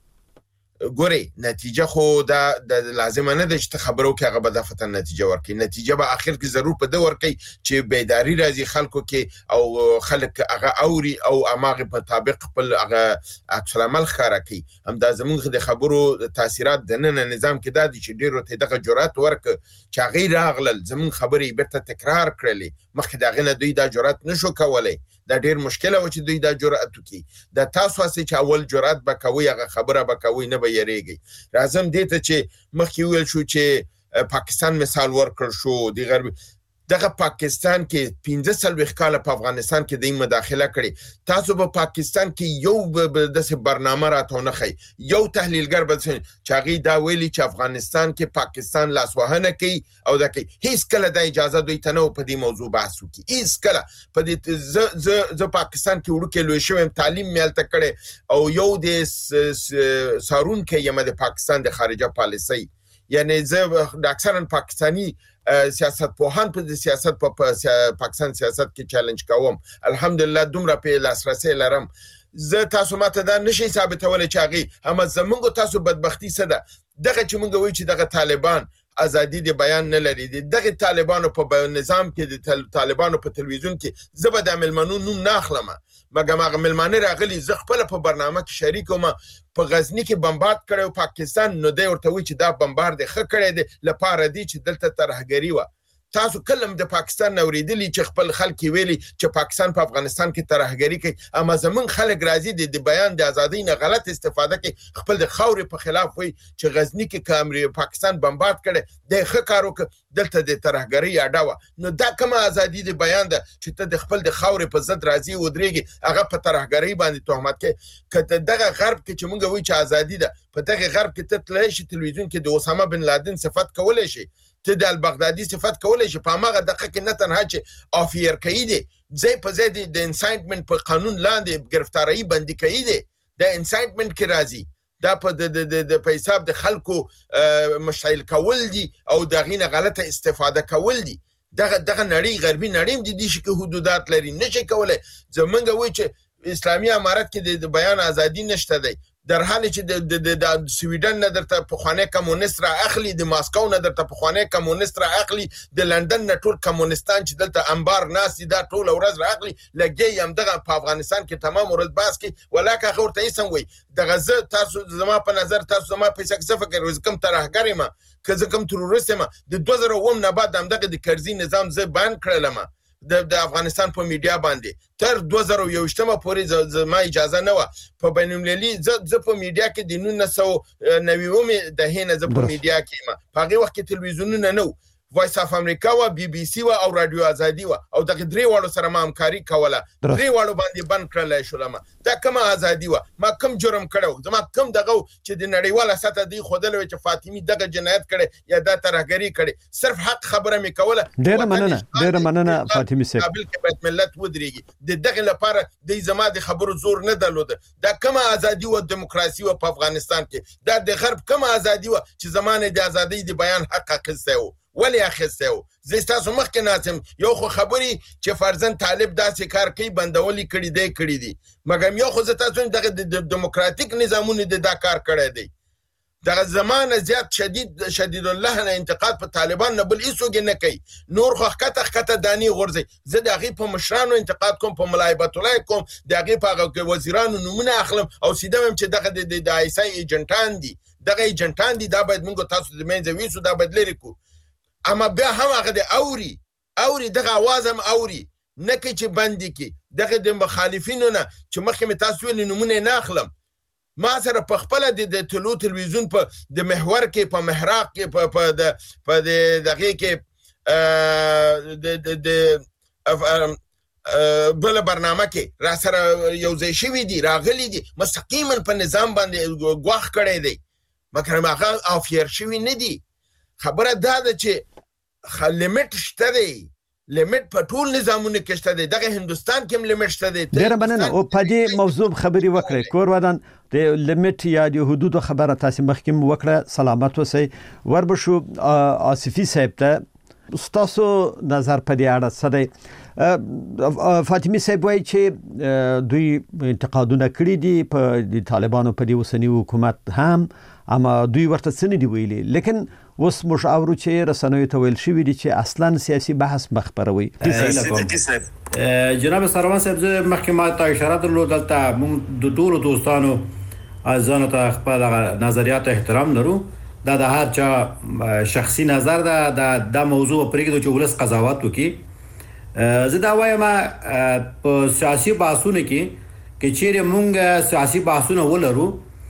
ګوري نتیجه خو دا لازم نه ده چې خبرو کې هغه به دفتر نتیجه ورکړي نتیجه به اخر کې ضرور په د ورکړي چې بیداری راځي خلکو کې او خلک هغه اوري او اماغه په طابق خپل هغه عکس العمل ښکارا کوي هم دا زموږ د خبرو تاثیرات د نن نظام کې دا دي چې ډیرو ته دغه جرأت ورک چې غیر راغلل زموږ خبرې بیرته تکرار کړلې مخکې دا غنه دوی دا جرأت نشو کولای دا ډیر مشکله و چې دوی دا جرأت وکړي دا تاسو چې اول جرأت وکوي هغه خبره وکوي نه یریږي راځم دې ته چې مخکې ویل شو چې پاکستان مثال ورکړ شو د غرب دغه پاکستان کې 15 کال په افغانستان کې د مداخله کړي تاسو په پاکستان کې یو د برنامه راتونه خي یو تحلیلګر به چاغي دا ویلي چې افغانستان کې پاکستان لاسوهنه کوي او دا کوي هیڅ کله د اجازه دوی ته نه په دې موضوع بحث وکړي هیڅ کله په دې ز پاکستان کې وړو کې لوي شوم تعلیم ملته کړي او یو د سارون کې یم د پاکستان د خارجه پالیسي یعنی زه د اکثرا پاکستانی سیاست پوهان په سیاست په پاکستان سیاست کې چیلنج کوم الحمدلله دومره په لاسرسي لرم زه تاسو ماته دا نشي ثابتول چې هغه هم زمونږ تاسو بدبختی څه ده دغه چې مونږ وایو چې دغه طالبان ازادي د بیان نه لري دغه طالبانو په نظام کې د طالبانو په تلویزیون کې زبر د عملمنو نوم نه اخلم مګر هغه ملمانه راغلي زه خپل په برنامه کې شریک وم په غزنی کې بمبارد کړو پاکستان نو دی ورته وی چې دا بمبارد خه کړی دی لپاره دی چې دلته ترهګری و تاسو کلم د پاکستان اوریدلی چې خپل خلک ویلي چې پاکستان په افغانستان کې ترهګری کوي اما زمون خلک راځي د بیان د ازادۍ نه غلط استفاده کوي خپل د خاورې په خلاف وي چې غزنی کې کامري پاکستان بمبارد کړي د ښه کارو دلته د ترهګری اډاوه نو دا کومه ازادي د بیان ده چې ته د خپل د خاورې په ضد راځي ودرېږي هغه په ترهګری باندې تهمت کوي کته دغه غرب کې چې مونږ وایو چې ازادي ده په دغه غرب کې ته تللی شي تلویزیون کې د اسامه بن لادن صفت کولای شي ته د البغدادي صفت کولای شي په هغه دقیقه کې نه تنها چې افیر کوي دي ځای په ځای د انسایټمنت په قانون لاندې گرفتاری بندي کوي دي د انسایټمنت کې راځي دا په د حساب د خلکو مشایل کول دي او دغه نه غلطه استفاده کول دي دغه نړۍ غربي نړۍ د دې شکه حدودات لري نشي کولای زمونږ وایي چې اسلامي امارت کې د بیان ازادي نشته دی در حال چې د سویډن نه درته په خوانه کمونیست را اخلي د ماسکو نه درته په خوانه کمونیست را اخلي د لندن نه ټول کمونستان چې دلته انبار ناس دا ټول ورځ را اخلي لګي هم دغه په افغانستان کې تمام ورځ باس کې ولاکه خورته یې سم وي دغه تاسو زما په نظر تاسو زما په څه فکر وز کوم ترهګر ما که زه کوم تروریست ما د 2009 نه بعد هم دغه د کرزي نظام زه بیان کړلم د افغانستان په میډیا باندې تر 2021 پورې زما اجازه نه و په بین المللي زه په میډیا کې د 1990 د هینه زه په میډیا کې ما په هغه وخت کې تلویزیونونه نه وایس اف امریکا او بي بي سي او رادیو ازادي او دغه درې واړو سره ما همکاري کوله درې واړو باندې بند کړل شو دا کومه ازادي و ما کوم جرم کړو زما کوم دغه چې د نړیواله سطح دی خودلو چې فاطمی دغه جنایت کړي یا د ترهګری کړي صرف حق خبره مې کوله ډېر مننه فاطمی صاحب قابل کې باید ملت ودرېږي د دغه لپاره د زما د خبرو زور نه درلود دا کومه ازادي او دیموکراسي او په افغانستان کې دا د غرب کومه ازادي و چې زمانه د ازادي د بیان حق اخیسته و ولی اخیسته و زستاسو مخکې ناسم یو خو خبري چې فرزن طالب داسې کار کوي بندولي کړي دي مګر یو خو زتاسو دغه دیموکراتیک نظامونه د دا کار کړی دی دغه زمانه زیات شدید الله نه انتقاد په طالبان نه بل هیڅوک نه کوي نور خو خطه دانی غورځي زه دغه په مشرانو انتقاد کوم په ملایبت الله کوم دغه په وزیرانو نمونه اخلم او سیده هم چې دغه د آیسای ایجنټان دي دغه ایجنټان دي دا باید موږ تاسو د منځ ویسو دا باید لري کو اما بیا هم هغه د اوري دغه आवाज هم اوري نه کې چې باندې کې دغه د مخالفینو نه چې مخکې تاسو ویل نمونه نه اخلم ما سره په خپل د تلویزیون په د محور کې په محراق کې په دغه کې د بل برنامه کې را سره یو ځای شوی دي راغلي دي مستقیما په نظام باندې غواخ کړی دی مګر هغه افیر شوی نه دي خبره دا ده چې لیمټ شته دی لیمټ په ټول نظامونو کې شته دی دغه هندستان کې لیمټ شته دی ډېر مننه او په دې موضوع خبري وکړې کور ودان د لیمټ یا د حدود خبره تاسو مخکې وکړه سلامت اوسئ وربشو آصفي صاحب ته تاسو نظر په دې اړه څه دی فاطمی صاحب وایي چې دوی انتقادونه کړی دي په د طالبانو په دې اوسنی حکومت هم اما دوی ورته څه نه دی ویلي لیکن اوس موږ اورو چې رسنیو ته ویل شوی دي چې اصلا سیاسي بحث مخبروي جناب سروان صاحب زه مخکې ما ته اشاره درلوده دلته موږ د ټولو دوستانو ځانو ته خپل نظریات احترام لرو دا د هر چا شخصي نظر ده دا موضوع پرېږدو چې ولس قضاوت وکړي زه دا وایم په سیاسي بحثونو کې چیرې موږ سیاسي بحثونه ولرو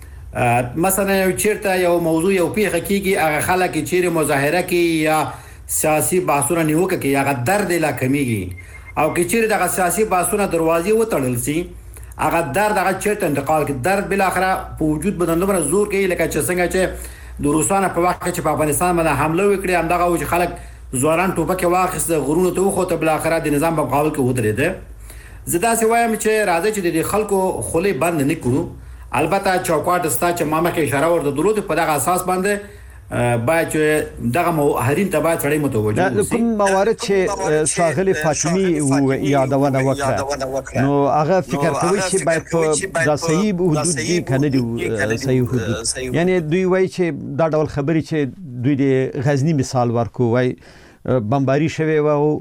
مثلا چیرته یو موضوع یو پیښه کیږي هغه خلک چیرې مظاهره کوي یا سیاسي بحثونه نیوکه کوي هغه درد لا کمیږي او که چیرې دغه سیاسي بحثونه دروازې وتړل شي هغه درد هغه چیرته انتقال کوي درد بل اخره په وجود بدن لمر زور کوي لکه چې څنګه چې د روسانو په وخت کې په افغانستان باندې حمله وکړي هم دغه چې خلک زوران ټوپک واخیست غرونو ته وخت بل اخره د نظام په مقابل کې ودرېده زدا سي وایم چې راځي چې د خلکو خولې بند نه کړو البته چوکاټ ستا چې ما مخکې اشاره ورته درلود په دغه اساس باندې باید چې دغه هرین ته باید سړی متوجه وي کوم موارد چې ساغلی فاطمی او یادونه وکړه نو هغه فکر کوي چې باید په د صحیح حدود کې کنه دی صحیح حدود یعنی دوی وایي چې دا ډول خبري چې دوی د غزنی مثال ورکو وایي بمباری شوی و او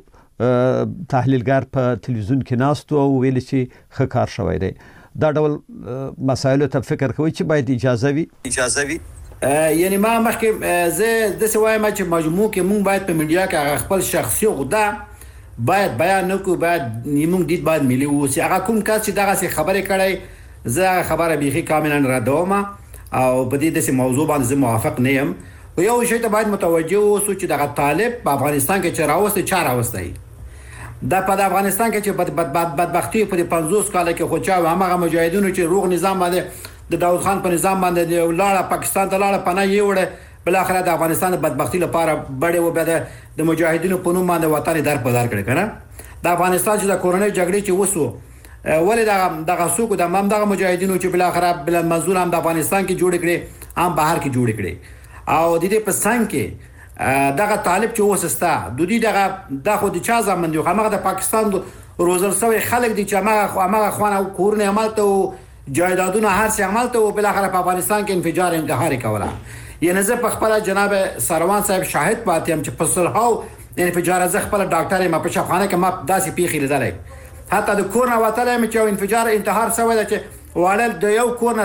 تحلیلګر په تلویزیون کې ناستو او ویل چې ښه کار شوی دی دا ډول مسایلو ته فکر کوي چې باید اجازه وي یعنی ما مخکې زه د سوایم چې مجموع کې مونږ باید په میډیا کې خپل شخصي غوډه باید بیان نکو باید نیمون دید باید ملي وسی هغه کوم کس چې دغه خبره کړي زه خبره بيخي کاملا ردوم او په دې د موضوع باندې موافق نه یم او یو شی ته باید متوجه اوسو چې دغه طالب په افغانستان کې چراوسته چاراوسته دا په افغانستان کې چې بدبختی په 50 کال کې خو چا هغه مجاهدونو چې روغ نظام باندې د داود خان په نظام باندې لاړه پاکستان ته لاړه پناه یې وړه بل اخر د افغانستان د بدبختی لپاره بڑے و بده د مجاهدینو په نوم باندې وطن در په دار کړی کنه د افغانستان چې د کورونی جګړې چې وسو ولې دغه سوق د دغه مجاهدینو چې بل اخر بل منظور هم د افغانستان کې جوړ کړي هم بهر کې جوړ کړي او د دې په څنګ کې دغه طالب چې وسستا د دې دغه خو د چا زمون دی هغه د پاکستان روزل سوی خلک دي چې هغه خوانه کورونه عمل ته جایدادونه هر څه عمل ته بل اخر په افغانستان کې انفجار انتحاري کوله یعنی زه په خپل جناب سروان صاحب شاهد پاتم چې په صلحو انفجار زه خپل ډاکټر ما په شفخانه کې ما داسې پیخي لیدلې حتی د کورنا وتلې مې چې انفجار انتحار سوی ده چې وړل د یو کورنا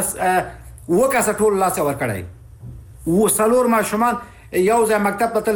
وکاسه ټول لاس ور کړی و سلور ما شومان یو ځای مکتب ته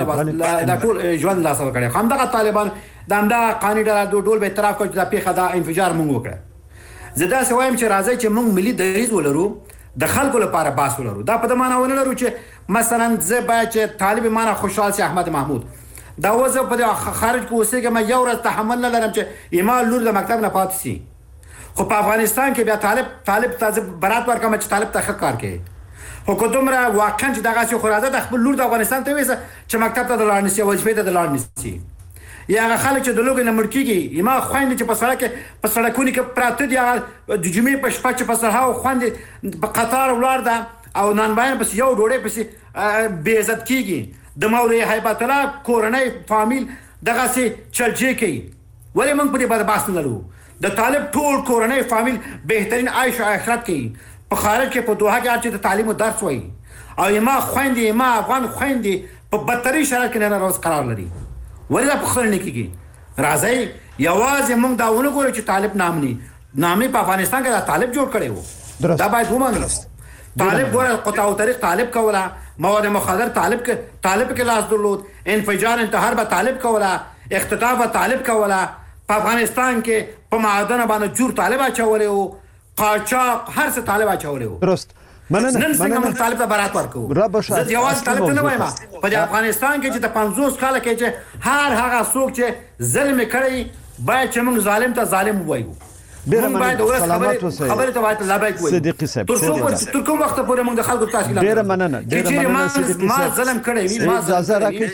لا ټول ژوند لاس ور کړی هم دغه طالبان دا قانوني ډول به اعتراف کوي چې د پیخه دا انفجار مونږ وکړ زه دا سوایم چې راځي چې مونږ ملي دریځ ولرو د خلکو لپاره باس ولرو. دا په معنا ونه لرو چې مثلا زه باید چې طالب معنا خوشحال سي احمد محمود دا وځه په خارج کې اوسېږم یو ورځ تحمل نه لرم چې ایمان لور د مکتب نه پاتې سي. خو په افغانستان کې بیا طالب تازه برات ورکوم چې طالب ته ښه کار کوي. خو که دومره واقعا چې دغسې خو راځه د خپل لور د افغانستان ته ویسه چې مکتب ته د لاړ نه سي وظیفې ته د لاړ نه سي. یا هغه خلک چې د لوږې نه مړ کېږي یما خویندې چې په سړکونو کې پراته دي هغه د جمعې په شپه چې په سهار خویندې په قطار ولاړ ده او نانباین پسې یو ډوډۍ پسې بې عزت کېږي. د مولوي هیبت الله کورنۍ فامیل دغسې چلجې کوي. ولې موږ په دې باندې بحث نه لرو؟ د طالب ټول کورنۍ فامیل بهترین عیش او عشرت کوي په خارج کې په دوحه کې چې د تعلیم درس وایي او یما خویندې یما افغان خویندې په بدترین شرایط کې نن ورځ قرار لري. ولې دا پوښتنه نه کېږي؟ راځئ یوازې موږ دا ونه ګورو چې طالب نامي په افغانستان کې دا طالب جوړ کړی و. دا باید ومنو. طالب ګوره قطع طریق طالب کوله، مواد مخدر طالب کې لاس درلود، انفجار انتحار به طالب کوله، اختطاف به طالب کوله، په افغانستان کې په معادن باندې جور طالب اچولی و، قاچاق هر څه طالب اچولی و. درست. مننه. نن څنګه موږ طالب ته برات ورکو؟ زه یوازې طالب ته نه وایم په افغانستان کې چې د 50 کاله کې چې هر هغه څوک چې ظلم کړی باید چې موږ ظالم ته ظالم ووایو. موږ باید خبرې ته باید لبیک وایو. صدیقي صاحب تر کوم وخت پورې موږ د خلکو تحصیلات ډېره مننه صدیقي ما ظلم کړی وي. ما اجازه راکړئ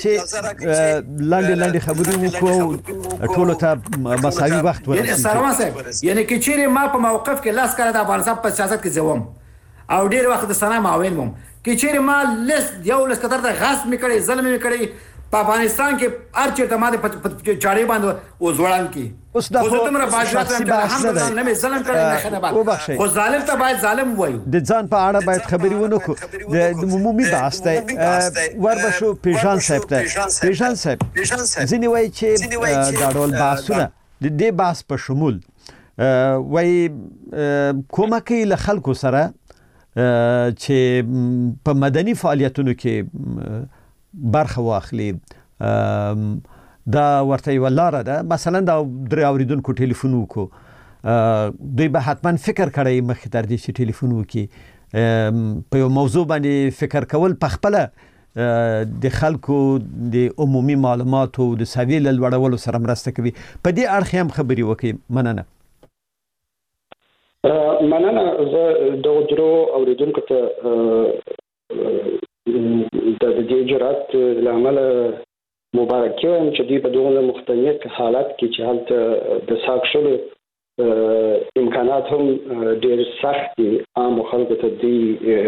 چې لاندې خبرې وکړو ټولو ته مساوي وخت ورکړو. سروان صاحب یعنی که چیرې ما په موقف کې لاس کړی د افغانستان په سیاست کې زوم او ډیر وخت د سنا معاون وم کې چیرې ما یو لس کتر ته غصب میکړي ظلم میکړي په افغانستان کې هر چیرته ما د چاړې باندې وزوړان کی اوس دا خو تمره باجات هم نه مې ظلم کړی نه خنه خو ظالم ته باید ظالم وایو. د ځان په اړه باید خبرې ونکړو. د عمومي بحث دی وربشو پیژان صاحب ځینې وایي چې دا ډول بحثونه د دې بحث په شمول وایي کومه کوي له خلکو سره چې په مدني فعالیتونو کې برخه واخلي. دا ورته یو لاره ده. مثلا دا درې اوریدونکو ټلیفون وکړو، دوی به حتما فکر کړی مخکې تر دې چې ټلیفون وکړي په یو موضوع باندې فکر کول په خپله د خلکو د عمومي معلوماتو د سویې له لوړولو سره مرسته کوي. په دې اړخ هم خبرې وکړي. مننه. زه د درو اوریدونکو ته د دې جرأت لامل مبارکي وایم چې دوی په دغه مختلف حالات کې چې هلته د ساکشلو امکانات هم ډېر سخت دي، عام خلکو ته دوی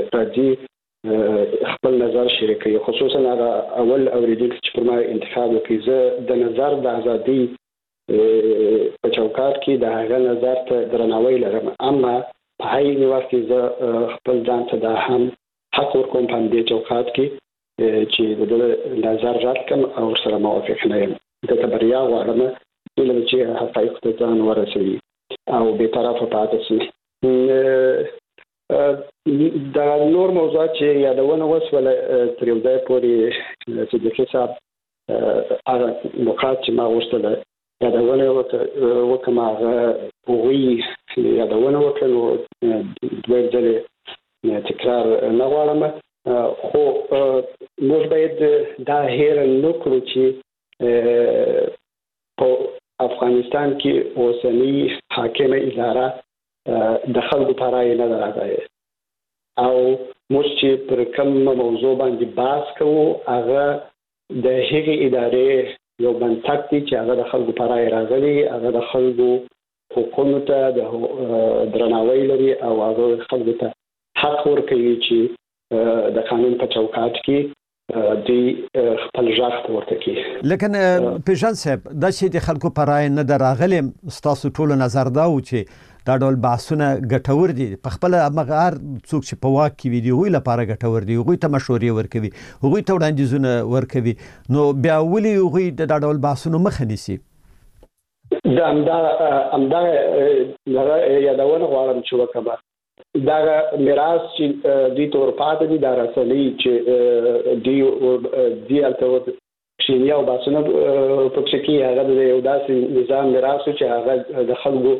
راځي خپل نظر شریکوي، خصوصا هغه اول اوریدونکي چې پر ما انتخاب وکړي. زه د نظر د ازادي په چوکاټ کې د هغه نظر ته درناوی لرم، اما په عین وخت کې زه خپل ځان ته دا هم حق ورکوم په دې چوکاټ کې چې د نظر رد کړم او سره موافق نه یم. د بریا غواړم چې حقایق ته ځان ورسوي او به طرفه پاتې شي. دا نور موضوعات چې یادونه وسوله تر یو ځای پورې صدیقي صاحب هغه نقاط چې ما غوښتل یادونه وکړم هغه هغوی یادونه وکړل نو دوه ځلې تکرار نه غواړم، خو موږ باید دا هیر نه کړو چې په افغانستان کې اوسنی حاکمه اداره د خلکو په رایه نه ده راغلې او موږ چې پر کوم موضوع باندې بحث کوو هغه د هغې ادارې یو بنسټ دی چې هغه د خلکو په رایه راغلی، هغه د خلکو حقوقو ته د درناوی لري او هغه خلکو ته حق ورکوي چې د قانون په چوکاټ کې دوی خپل غږ ورته کوي. لیکن پیژان صاحب دا چې د خلکو په رایه نه ده راغلی، ستاسو ټولو نظر دا و چې دا ډول بحثونه ګټور دي، په خپله همغه هر څوک چې په واک کې وي د هغوی لپاره ګټور دي، هغوی ته مشورې ورکوي، هغوی ته وړاندیزونه ورکوي، نو بیا ولې هغوی د دا ډول بحثونو مخه نیسي؟ دا همدغه یادونه غواړم چې وکړم. دا میراث چې دوی ته ورپاتې دي، دا رسنۍ چې دوی هلته کښېني او بحثونه پکې کوي، هغه د یو داسې نظام میراث و چې هغه د خلکو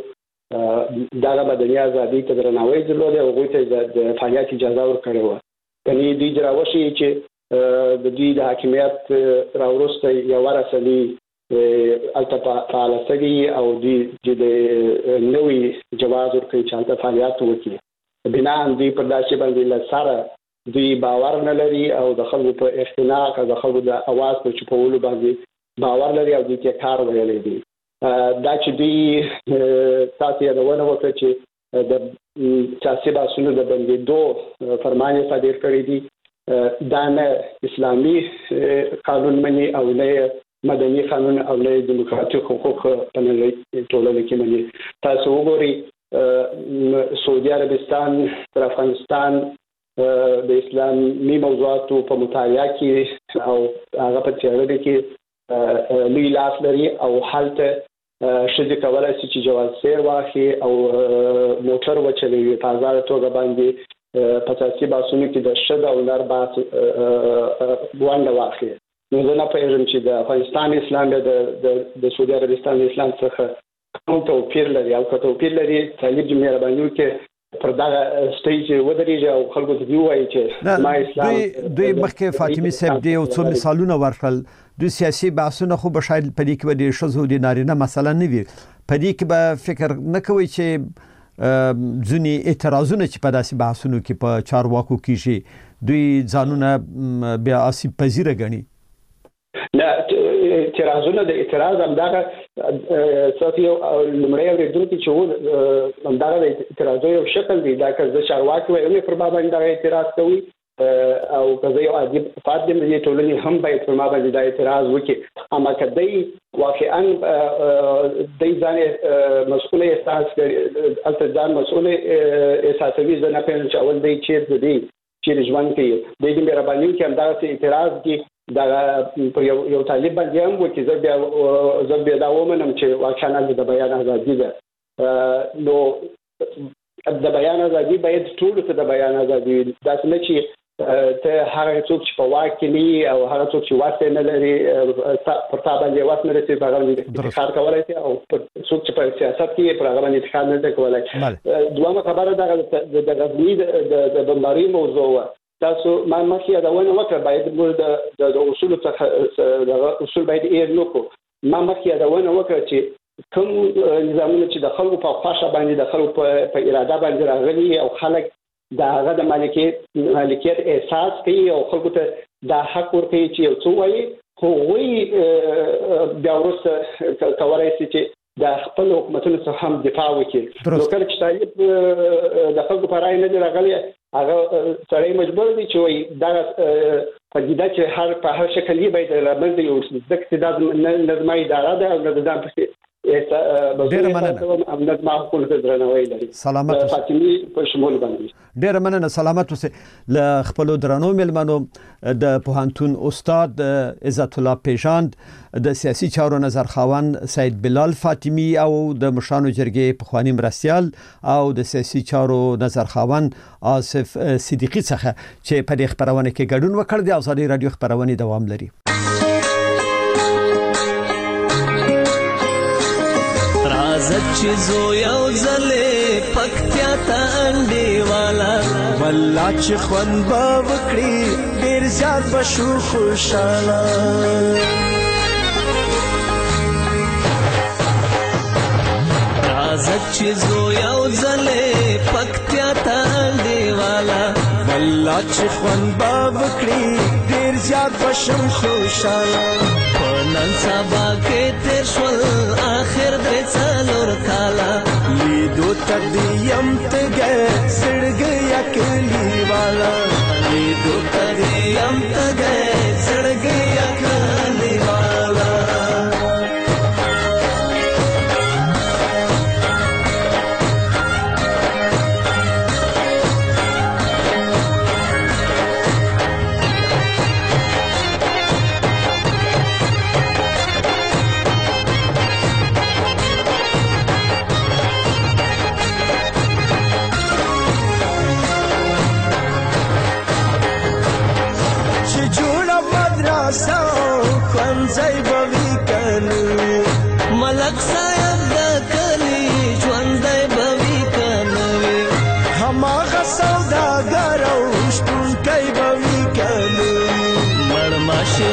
دا مدني ازادي ته درناوی درلود او هغوی ته د فعالیت اجازه ورکړې وه. کني دوی راوشي چې د دوی د حاکمیت راوروسته یوه رسنۍ هلته فعاله شوي او دوی د نوي جواز ورکوي چې هلته فعالیت وکړي. بناء دوی پر داسې باندې له سره دوی باور نه لري او د خلکو په اختناق او د خلکو د اواز په چوپولو باندې باور لري او دوی ته کار ویلی دی. دا چې دوی تاسو یادونه وکړه چې د سیاسي بحثونو د بندېدو فرمان یې صادر کړی دی، دا نه اسلامي قانون مني او نه مدني قانون او نه دیموکراتیک حقوق په ټولنه کې مني. تاسو وګورئ سعودي عربستان تر افغانستان د اسلامي موضوعاتو په مطالعه کې او هغه په څېړنه کې لوی لاس لري او هلته ښځې کولی شي چې جواز سیر واخلي او موټر وچلوي په ازاده توګه باندې په سیاسي بحثونو کې د ښځو او نر بحث ونډه واخلي. نو زه نه پوهېږم چې د افغانستان اسلام د سعودي عربستان د اسلام څخه کوم توپیر لري او که توپیر لري طالب دې مهرباني وکړي پر دغه سټیج ودرېږي او خلکو ته ووایي چې ما اسلام. دوی مخکې فاطمي صاحب دې یو څو مثالونه ورکړل. دوی سیاسي بحثونه خو به شاید په دې کې به د ښځو د نارینه مثلا نه وي، په دې کې به فکر نه کوي چې ځینې اعتراضونه چې په داسې بحثونو کې په چارواکو کېږي دوی ځانونه بیا آسیب پذیره ګڼي. نه اعتراضونه د اعتراض همدغه صافي او لمړی اورېدونکي چې همدغه د اعتراضو یو شکل دی. دا که زه چارواکي وایم پر ما باندې دغه اعتراض کوي او که زه یو عادي فرد یم د ټولنې هم باید پر ما باندې دا اعتراض وکړي. اما که دی واقعا دی ځان مسؤل احساس کړي هلته ځان مسؤل احساسوي، زه نه پوهېږم چې اول دی چېرته دی چیرې ژوند کوي. دی د مهرباني وکړي همدغسې اعتراض کې دا په یو طالب باندې هم وکړي. زه بیا دا ومنم چې واقعا د بیان ازادي ده. نو د بیان ازادي باید ټولو ته د بیان ازادي وي. داسې نه چې ته هغه څوک چې په واک کې نه او هغه څوک چې واک نه لري پر تا باندې واک نه رسېږي په هغه باندې انتقاد کولی شي او څوک چې په سیاست کې پر هغه باندې انتقاد نه شي کولی. دویمه خبره دغه د غزني د بمبارۍ موضوع وه. تاسو ما مخکې یادونه وکړه باید موږ د اصولو څخه اصول باید هېر نه کړو. ما مخکې یادونه وکړه چې کوم نظامونه چې د خلکو په خوښه باندې د خلکو په اراده باندې راغلي او خلک د هغه د مالکیت احساس کوي او خلکو ته دا حق ورکوي چې یو څه وایي، هغوی بیا وروسته کولی شي چې د خپل حکومتونو څخه هم دفاع وکړي. نو کله چې طالب د خلکو په رایې نه دی راغلی هغه سړی مجبور دی چې وایي دغه پدیده چې په هر شکل یې باید له منځه یوسي. ځکه چې دا نه زما اداره ده او نه د ځان پسې ډېره مننه. سلامت فاطمي په شمول باندې ډېره مننه. سلامت اوسئ. له خپلو درنو مېلمنو د پوهنتون استاد عزت الله پیژاند، د سیاسي چارو نظرخواند سید بلال فاطمي او د مشرانو جرګې پخوانی مرستیال او د سیاسي چارو نظرخواند آصف صدیقي څخه چې په دې خبرونه کې ګډون وکړ. د آزادي رادیو خبرونه دوام لري. چې زو یو ځلې پکتیا ته انډې والا والله چې خوند به وکړي ډېر زیات به شو خوشحاله. راځه چې زو یو ځلې پکتیا ته انډې والا والله چې خوند به وکړي ډېر زیات به شم خوشحاله. په نن سبا کې تېر شول آخر درې څلور کاله لیدو ته دې یم تږی زړګی کلی والا لیدو ته دې یم تږی زړګی کلی والا.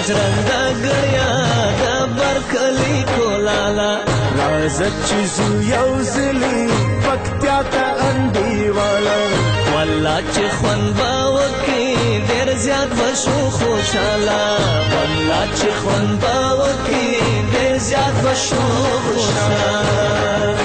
بجرنګ غړیا د برکلی کولالا راځه چې زو یو ځلی پکتیا ته انډیواله والله چې خوان باوکې ډېر زیات بشو خوشاله والله چې خوان باوکې ډېر زیات بشو خوشاله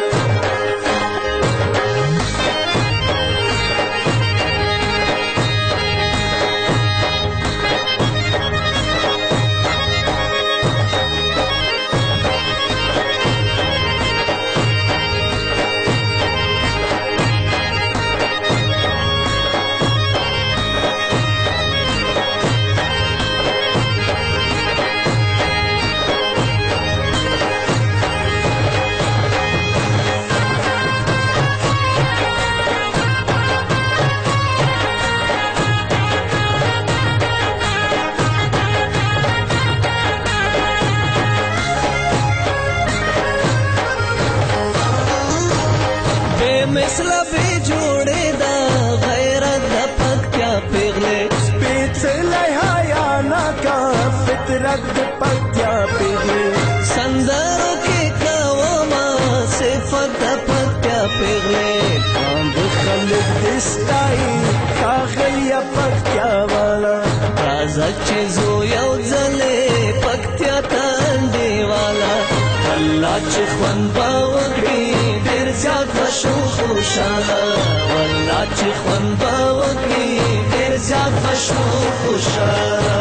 مثلا به جوړې دا غیرت د پکتیا پیغلې سپېڅلی حیا ناکا فطرت د پکتیا پیغلې سندرو کې کومه صفت د پکتیا پیغلې باند خلک دستای ښاغلیه پکتیا والا راځه چې زو یو ځلې پکتیا ته انډیواله الله چې خوان به وکړي ډېر زیات بشو خوشاله والله چې خوان به وکړي ډېر زیات بشو خوشاله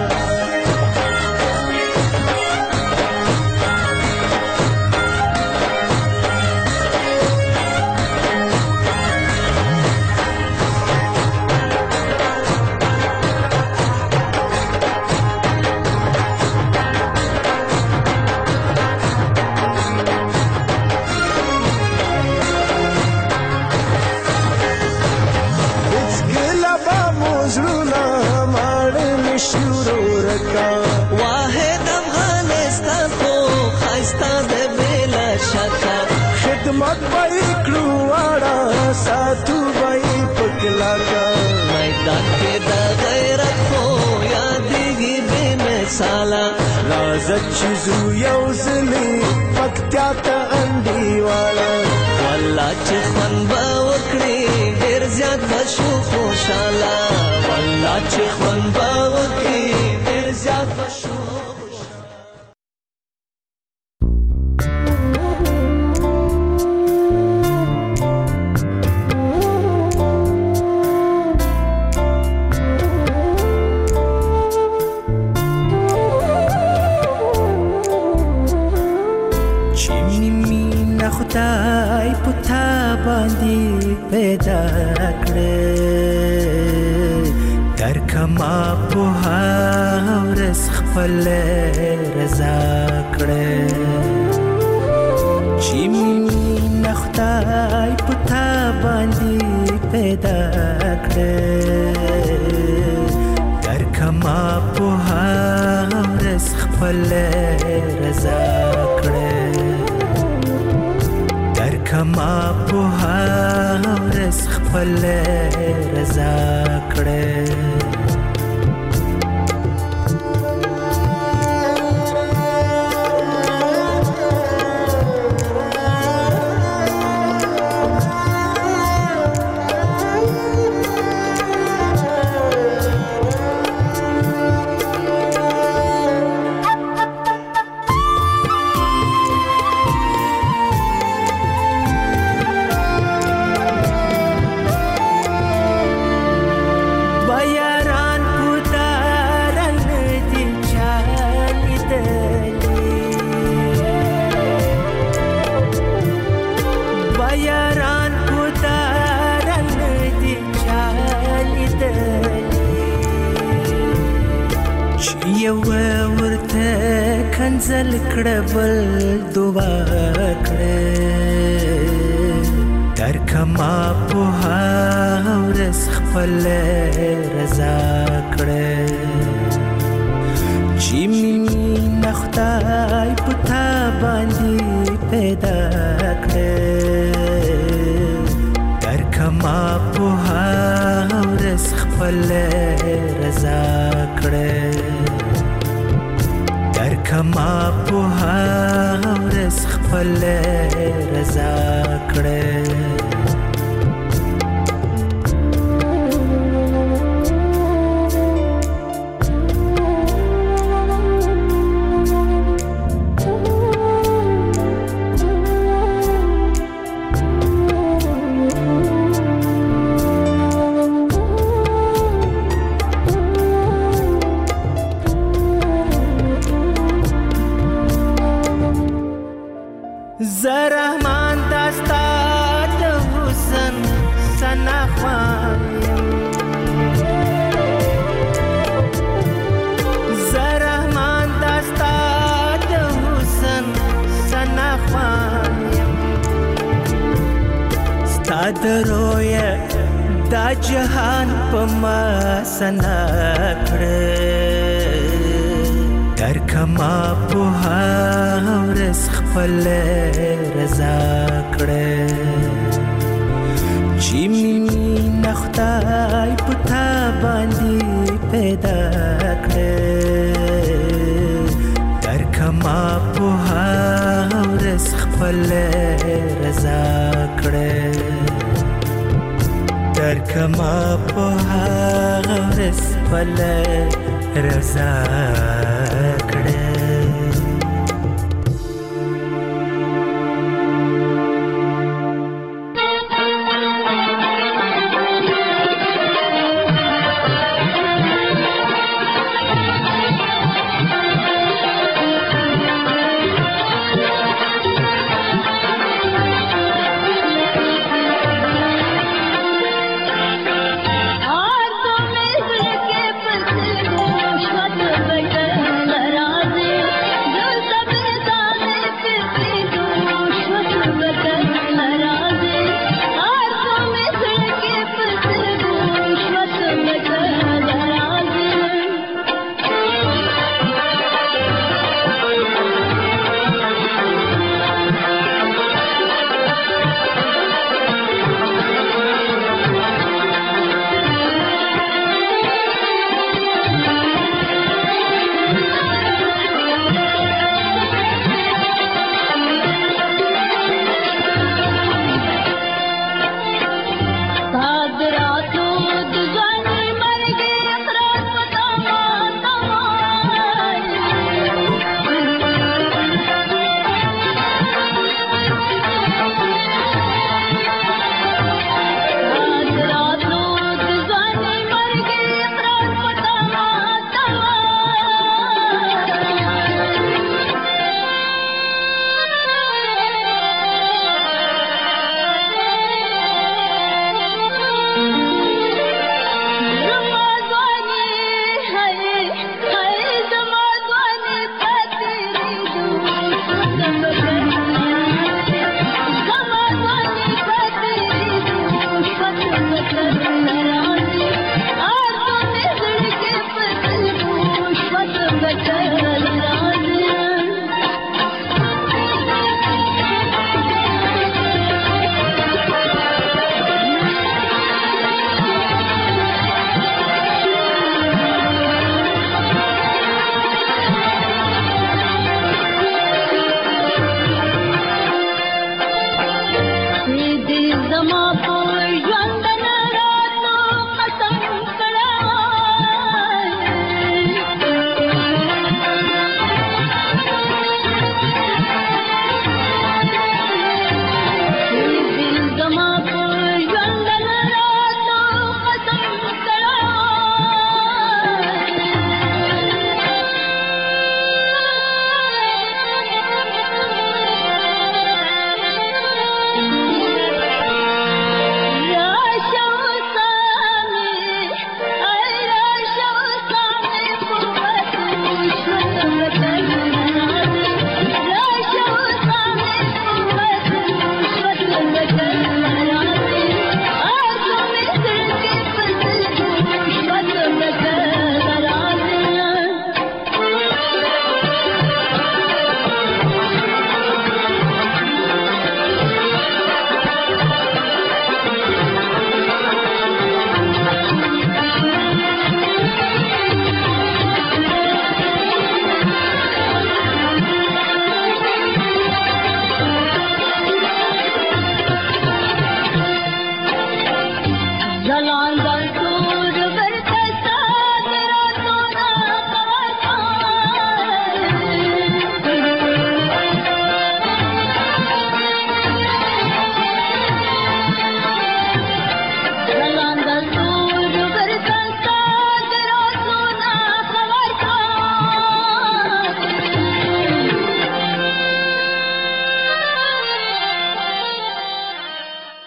واحد افغانستان کو خایستا د بلا شکا خدمت بای کړواړه ساتو بای پکلا کا میدان کې د غیرت خو یادېږي بے مثاله راځه چې زو یو ځلې پکتیا ته انډیواله والله چې خوان به وکړي ډېر زیات بشو خوشاله والله چې خوان به وکړي ډېر زیات بشو خدای پتا باندې پیدا کړې درکما په ورس خپل رضا کړې چې مين خدای پتا باندې پیدا کړې درکما په ورس خپل رضا کړې کما په ورس خپل رضا کړې کنزل کړه بل دعا کړه در کما په ورس خپل رضا کړه چې مين خدای پتا باندې پیدا کړه در کما په ورس خپل رضا کړه کما په ورځ خپل رضا کړه زرحمان داستا د حسن سنا خوایم زرحمان داستا د حسن سنا خوایم ستا د رویا دا جهان په ما سنا کړه در کما په ورځ خپل رضا کړه چې مینه خدای په تا باندې پیدا کړه در کما په ورځ خپل رضا کړه در کما په ورځ خپل رضا کړه زما